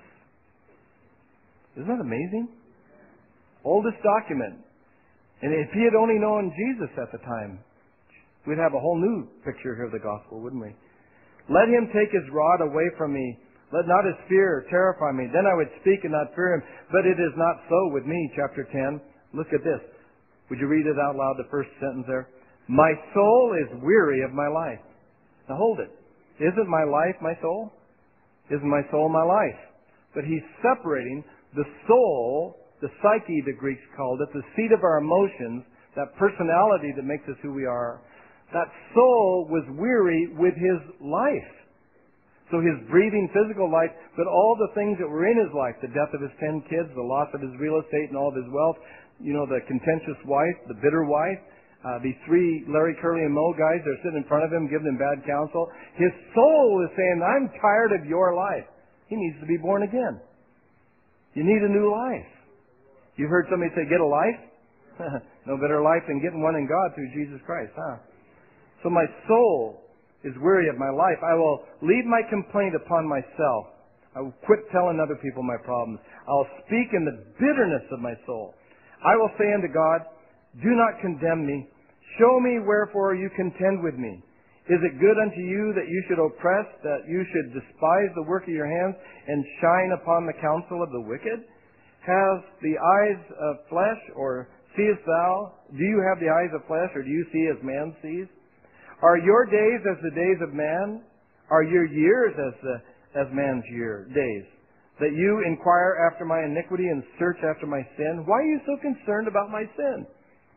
Isn't that amazing? Oldest document. And if he had only known Jesus at the time, we'd have a whole new picture here of the gospel, wouldn't we? Let him take his rod away from me. Let not his fear terrify me. Then I would speak and not fear him. But it is not so with me. Chapter 10. Look at this. Would you read it out loud, the first sentence there? My soul is weary of my life. Now hold it. Isn't my life my soul? Isn't my soul my life? But he's separating the soul, the psyche, the Greeks called it, the seat of our emotions, that personality that makes us who we are. That soul was weary with his life. So his breathing physical life, but all the things that were in his life, the death of his 10 kids, the loss of his real estate and all of his wealth, the contentious wife, the bitter wife, these three Larry, Curly, and Moe guys, they're sitting in front of him giving him bad counsel. His soul is saying, I'm tired of your life. He needs to be born again. You need a new life. You've heard somebody say, get a life? No better life than getting one in God through Jesus Christ, huh? So my soul is weary of my life. I will leave my complaint upon myself. I will quit telling other people my problems. I'll speak in the bitterness of my soul. I will say unto God, do not condemn me. Show me wherefore you contend with me. Is it good unto you that you should oppress, that you should despise the work of your hands, and shine upon the counsel of the wicked? Have the eyes of flesh, or seest thou? Do you have the eyes of flesh, or do you see as man sees? Are your days as the days of man? Are your years as man's days? That you inquire after my iniquity and search after my sin? Why are you so concerned about my sin?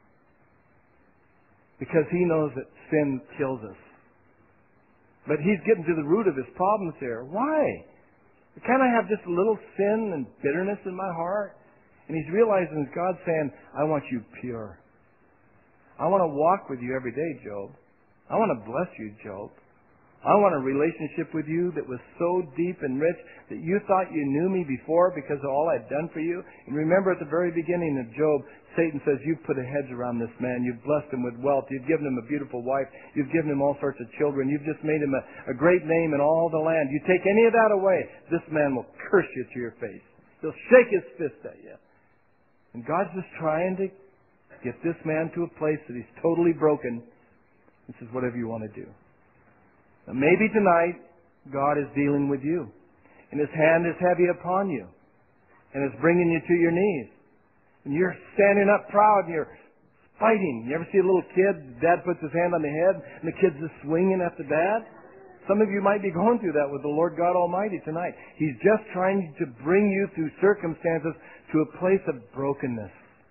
Because he knows that sin kills us. But he's getting to the root of his problems here. Why? Can't I have just a little sin and bitterness in my heart? And he's realizing God's saying, I want you pure. I want to walk with you every day, Job. I want to bless you, Job. I want a relationship with you that was so deep and rich that you thought you knew me before because of all I'd done for you. And remember at the very beginning of Job, Satan says, you've put a hedge around this man. You've blessed him with wealth. You've given him a beautiful wife. You've given him all sorts of children. You've just made him a great name in all the land. You take any of that away, this man will curse you to your face. He'll shake his fist at you. And God's just trying to get this man to a place that he's totally broken. He says, whatever you want to do. Now, maybe tonight, God is dealing with you. And His hand is heavy upon you. And it's bringing you to your knees. And you're standing up proud and you're fighting. You ever see a little kid, dad puts his hand on the head and the kid's just swinging at the dad? Some of you might be going through that with the Lord God Almighty tonight. He's just trying to bring you through circumstances to a place of brokenness.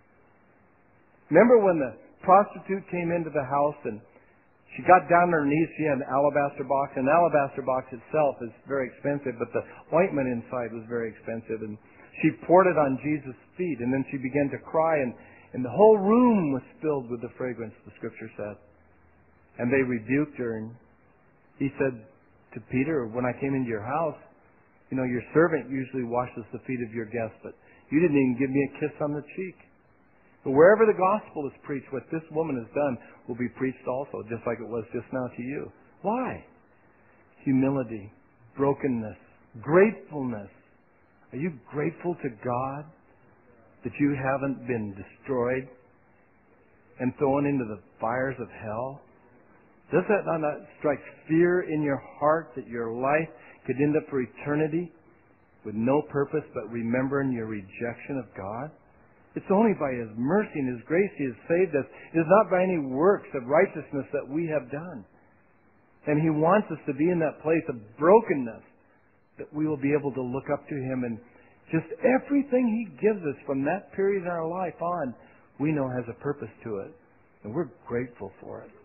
Remember when the prostitute came into the house and she got down on her knees, she had an alabaster box. And an alabaster box itself is very expensive, but the ointment inside was very expensive. And she poured it on Jesus' feet, and then she began to cry, and the whole room was filled with the fragrance, the Scripture said. And they rebuked her, and he said to Peter, when I came into your house, your servant usually washes the feet of your guests, but you didn't even give me a kiss on the cheek. But wherever the gospel is preached, what this woman has done will be preached also, just like it was just now to you. Why? Humility, brokenness, gratefulness. Are you grateful to God that you haven't been destroyed and thrown into the fires of hell? Does that not strike fear in your heart that your life could end up for eternity with no purpose but remembering your rejection of God? It's only by His mercy and His grace He has saved us. It is not by any works of righteousness that we have done. And He wants us to be in that place of brokenness that we will be able to look up to Him, and just everything He gives us from that period in our life on, we know has a purpose to it. And we're grateful for it.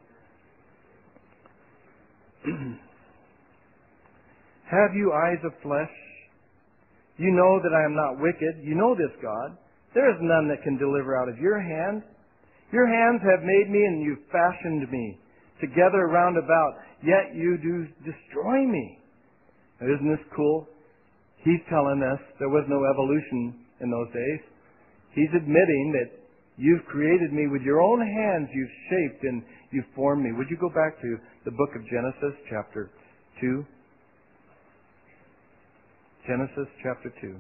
Have you eyes of flesh? You know that I am not wicked. You know this, God. There is none that can deliver out of your hand. Your hands have made me, and you fashioned me together round about, yet you do destroy me. Now, isn't this cool? He's telling us there was no evolution in those days. He's admitting that you've created me with your own hands. You've shaped and you've formed me. Would you go back to the book of Genesis, chapter 2? Genesis, chapter 2.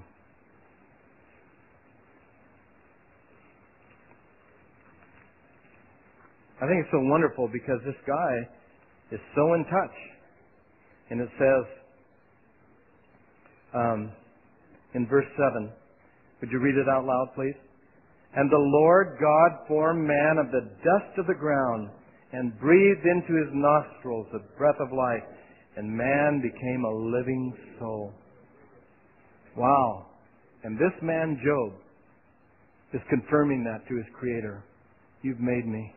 I think it's so wonderful because this guy is so in touch. And it says in verse 7, would you read it out loud, please? And the Lord God formed man of the dust of the ground and breathed into his nostrils the breath of life, and man became a living soul. Wow. And this man, Job, is confirming that to his Creator. You've made me.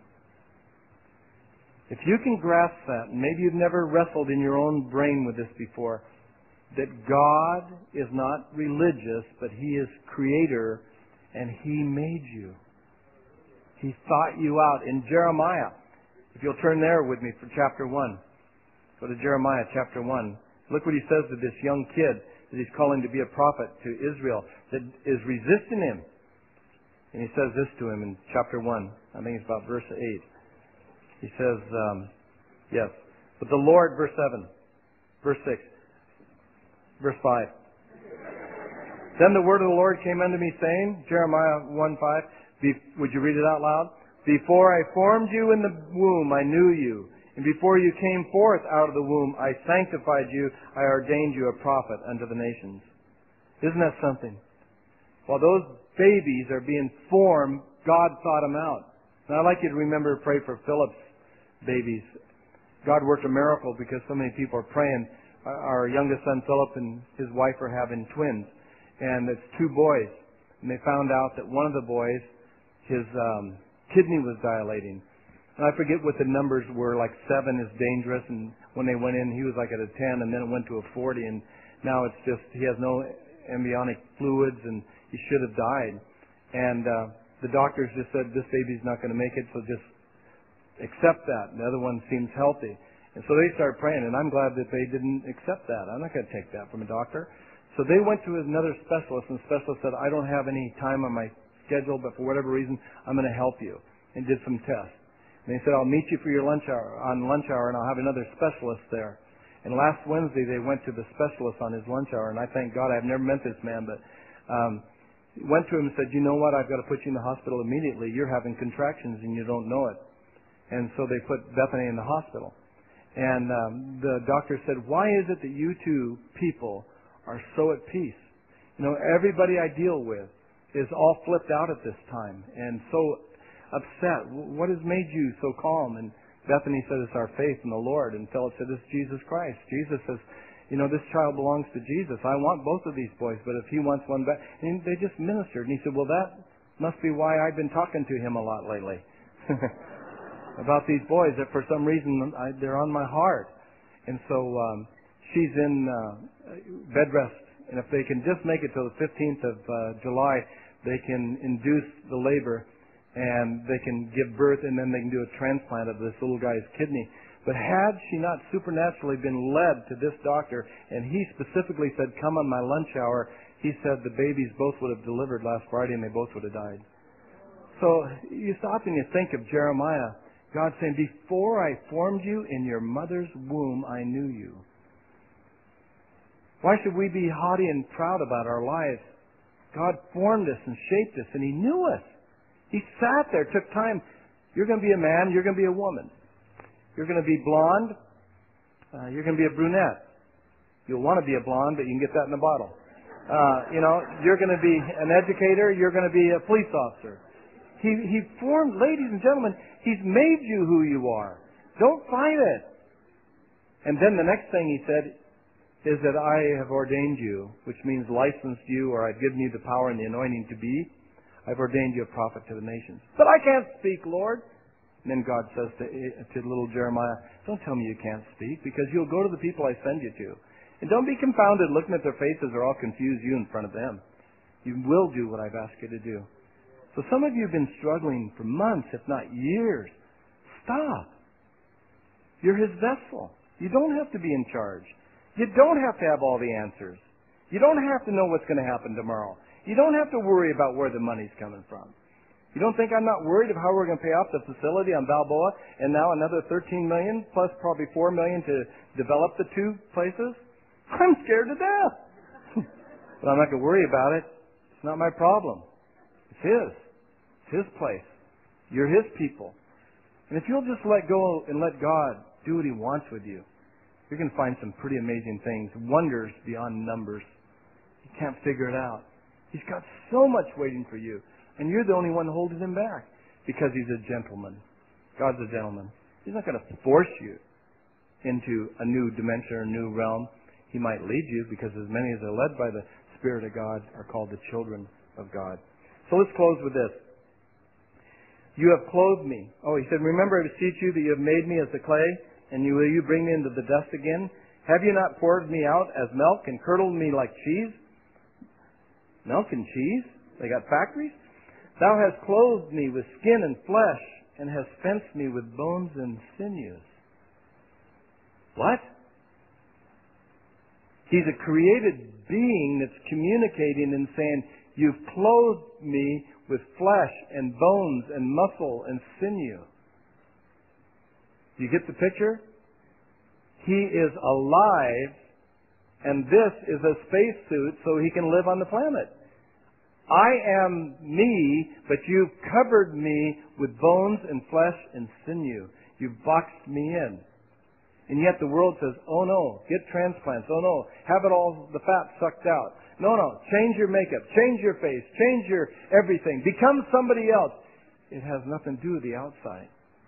If you can grasp that, and maybe you've never wrestled in your own brain with this before, that God is not religious, but He is Creator, and He made you. He thought you out. In Jeremiah, if you'll turn there with me for chapter 1. Go to Jeremiah chapter 1. Look what he says to this young kid that he's calling to be a prophet to Israel that is resisting him. And he says this to him in chapter 1. I think it's about verse 8. He says, yes. But the Lord, verse 7, verse 6, verse 5. Then the word of the Lord came unto me, saying, Jeremiah 1:5, would you read it out loud? Before I formed you in the womb, I knew you. And before you came forth out of the womb, I sanctified you. I ordained you a prophet unto the nations. Isn't that something? While those babies are being formed, God thought them out. And I'd like you to remember to pray for Philip's babies. God worked a miracle because so many people are praying. Our youngest son, Philip, and his wife are having twins. And it's 2 boys. And they found out that one of the boys, his kidney was dilating. And I forget what the numbers were, like 7 is dangerous, and when they went in, he was like at a 10, and then it went to a 40, and now it's just, he has no embryonic fluids, and he should have died. And the doctors just said, this baby's not going to make it, so just accept that. And the other one seems healthy. And so they started praying, and I'm glad that they didn't accept that. I'm not going to take that from a doctor. So they went to another specialist, and the specialist said, I don't have any time on my schedule, but for whatever reason, I'm going to help you, and did some tests. And they said, I'll meet you for your lunch hour, and I'll have another specialist there. And last Wednesday, they went to the specialist on his lunch hour, and I thank God, I've never met this man, but went to him and said, you know what, I've got to put you in the hospital immediately. You're having contractions, and you don't know it. And so they put Bethany in the hospital. And the doctor said, why is it that you two people are so at peace? You know, everybody I deal with is all flipped out at this time and so upset. What has made you so calm? And Bethany said, it's our faith in the Lord. And Philip said, it's Jesus Christ. Jesus says, you know, this child belongs to Jesus. I want both of these boys, but if he wants one back. And they just ministered. And he said, well, that must be why I've been talking to him a lot lately. About these boys that for some reason they're on my heart. And so she's in bed rest. And if they can just make it till the 15th of July, they can induce the labor and they can give birth, and then they can do a transplant of this little guy's kidney. But had she not supernaturally been led to this doctor, and he specifically said, come on my lunch hour, he said the babies both would have delivered last Friday and they both would have died. So you stop and you think of Jeremiah. God saying, before I formed you in your mother's womb, I knew you. Why should we be haughty and proud about our lives? God formed us and shaped us, and He knew us. He sat there, took time. You're going to be a man, you're going to be a woman. You're going to be blonde. You're going to be a brunette. You'll want to be a blonde, but you can get that in a bottle. You're going to be an educator. You're going to be a police officer. He formed, ladies and gentlemen, He's made you who you are. Don't fight it. And then the next thing He said is that I have ordained you, which means licensed you, or I've given you the power and the anointing to be. I've ordained you a prophet to the nations. But I can't speak, Lord. And then God says to little Jeremiah, don't tell me you can't speak, because you'll go to the people I send you to. And don't be confounded looking at their faces or I'll confuse you in front of them. You will do what I've asked you to do. So some of you have been struggling for months, if not years. Stop. You're His vessel. You don't have to be in charge. You don't have to have all the answers. You don't have to know what's going to happen tomorrow. You don't have to worry about where the money's coming from. You don't think I'm not worried of how we're going to pay off the facility on Balboa and now another $13 million plus probably $4 million to develop the two places? I'm scared to death. But I'm not going to worry about it. It's not my problem. It's His. It's His place. You're His people. And if you'll just let go and let God do what He wants with you, you're going to find some pretty amazing things, wonders beyond numbers. You can't figure it out. He's got so much waiting for you. And you're the only one holding Him back because He's a gentleman. God's a gentleman. He's not going to force you into a new dimension or a new realm. He might lead you because as many as are led by the Spirit of God are called the children of God. So let's close with this. You have clothed me. Oh, He said, remember I beseech you that you have made me as the clay, and will you bring me into the dust again? Have you not poured me out as milk and curdled me like cheese? Milk and cheese? They got factories? Thou hast clothed me with skin and flesh, and hast fenced me with bones and sinews. What? He's a created being that's communicating and saying, you've clothed me with flesh and bones and muscle and sinew. Do you get the picture? He is alive, and this is a spacesuit so He can live on the planet. I am me, but you've covered me with bones and flesh and sinew. You've boxed me in. And yet the world says, oh no, get transplants. Oh no, have it all, the fat sucked out. No, change your makeup, change your face, change your everything. Become somebody else. It has nothing to do with the outside.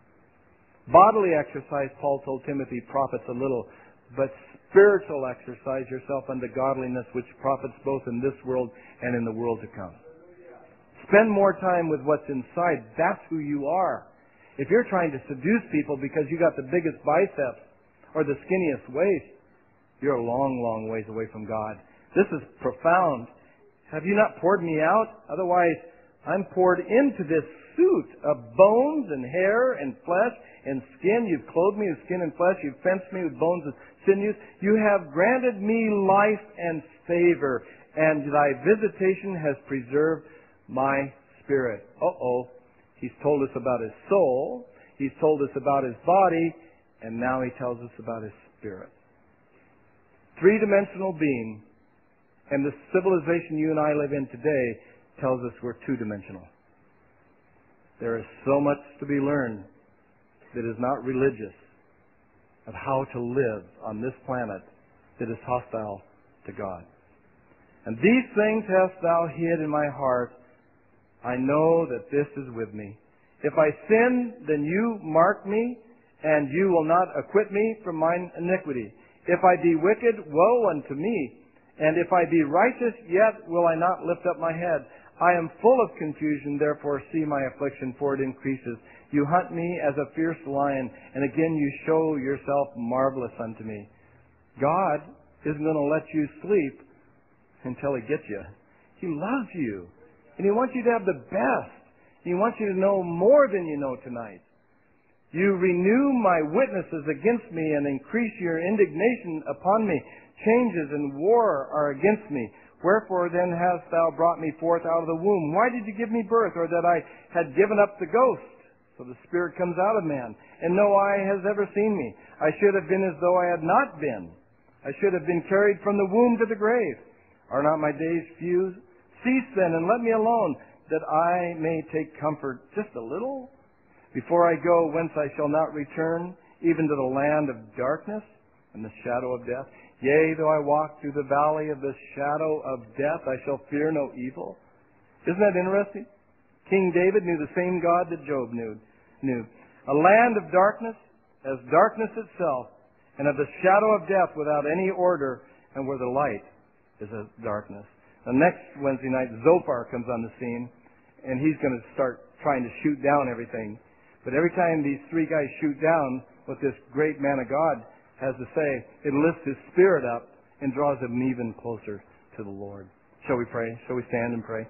Bodily exercise, Paul told Timothy, profits a little, but spiritual exercise yourself unto godliness, which profits both in this world and in the world to come. Spend more time with what's inside. That's who you are. If you're trying to seduce people because you got the biggest biceps or the skinniest waist, you're a long, long ways away from God. This is profound. Have you not poured me out? Otherwise, I'm poured into this suit of bones and hair and flesh and skin. You've clothed me with skin and flesh. You've fenced me with bones and sinews. You have granted me life and favor, and thy visitation has preserved my spirit. He's told us about His soul. He's told us about His body. And now He tells us about His spirit. Three-dimensional being. And the civilization you and I live in today tells us we're two-dimensional. There is so much to be learned that is not religious of how to live on this planet that is hostile to God. And these things hast thou hid in my heart. I know that this is with me. If I sin, then you mark me, and you will not acquit me from mine iniquity. If I be wicked, woe unto me. And if I be righteous, yet will I not lift up my head. I am full of confusion, therefore see my affliction, for it increases. You hunt me as a fierce lion, and again you show yourself marvelous unto me. God isn't going to let you sleep until He gets you. He loves you. And He wants you to have the best. He wants you to know more than you know tonight. You renew my witnesses against me and increase your indignation upon me. Changes and war are against me. Wherefore then hast thou brought me forth out of the womb? Why did you give me birth? Or that I had given up the ghost? So the spirit comes out of man, and no eye has ever seen me. I should have been as though I had not been. I should have been carried from the womb to the grave. Are not my days few? Cease then, and let me alone, that I may take comfort just a little. Before I go, whence I shall not return, even to the land of darkness and the shadow of death. Yea, though I walk through the valley of the shadow of death, I shall fear no evil. Isn't that interesting? King David knew the same God that Job knew. A land of darkness, as darkness itself, and of the shadow of death without any order, and where the light is a darkness. The next Wednesday night, Zophar comes on the scene, and he's going to start trying to shoot down everything. But every time these three guys shoot down what this great man of God has to say, it lifts his spirit up and draws him even closer to the Lord. Shall we pray? Shall we stand and pray?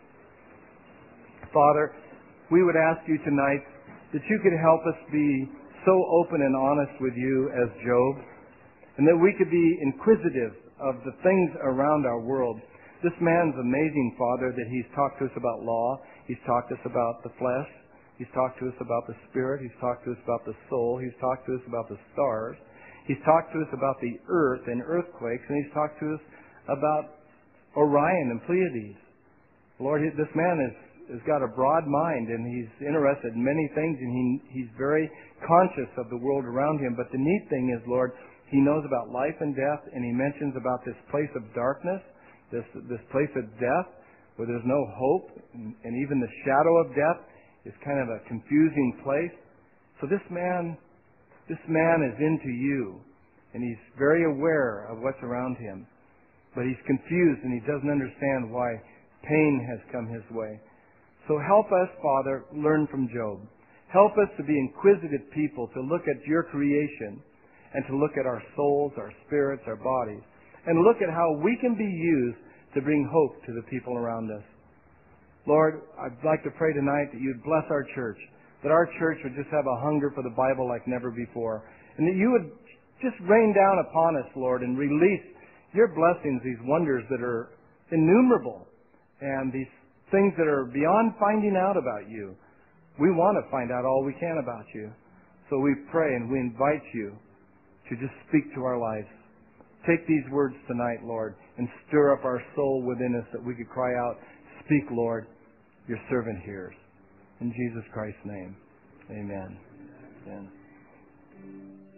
Father, we would ask you tonight that you could help us be so open and honest with you as Job, and that we could be inquisitive of the things around our world. This man's amazing, Father, that he's talked to us about law, he's talked to us about the flesh, he's talked to us about the spirit, he's talked to us about the soul, he's talked to us about the stars, he's talked to us about the earth and earthquakes, and he's talked to us about Orion and Pleiades. Lord, this man has got a broad mind, and he's interested in many things, and he's very conscious of the world around him. But the neat thing is, Lord, he knows about life and death, and he mentions about this place of darkness, this place of death, where there's no hope, and even the shadow of death is kind of a confusing place. So this man is into you, and he's very aware of what's around him. But he's confused, and he doesn't understand why pain has come his way. So help us, Father, learn from Job. Help us to be inquisitive people, to look at your creation, and to look at our souls, our spirits, our bodies, and look at how we can be used to bring hope to the people around us. Lord, I'd like to pray tonight that you'd bless our church, that our church would just have a hunger for the Bible like never before, and that you would just rain down upon us, Lord, and release your blessings, these wonders that are innumerable, and these things that are beyond finding out about you. We want to find out all we can about you. So we pray and we invite you to just speak to our lives. Take these words tonight, Lord, and stir up our soul within us that we could cry out, "Speak, Lord, your servant hears." In Jesus Christ's name, amen. Amen.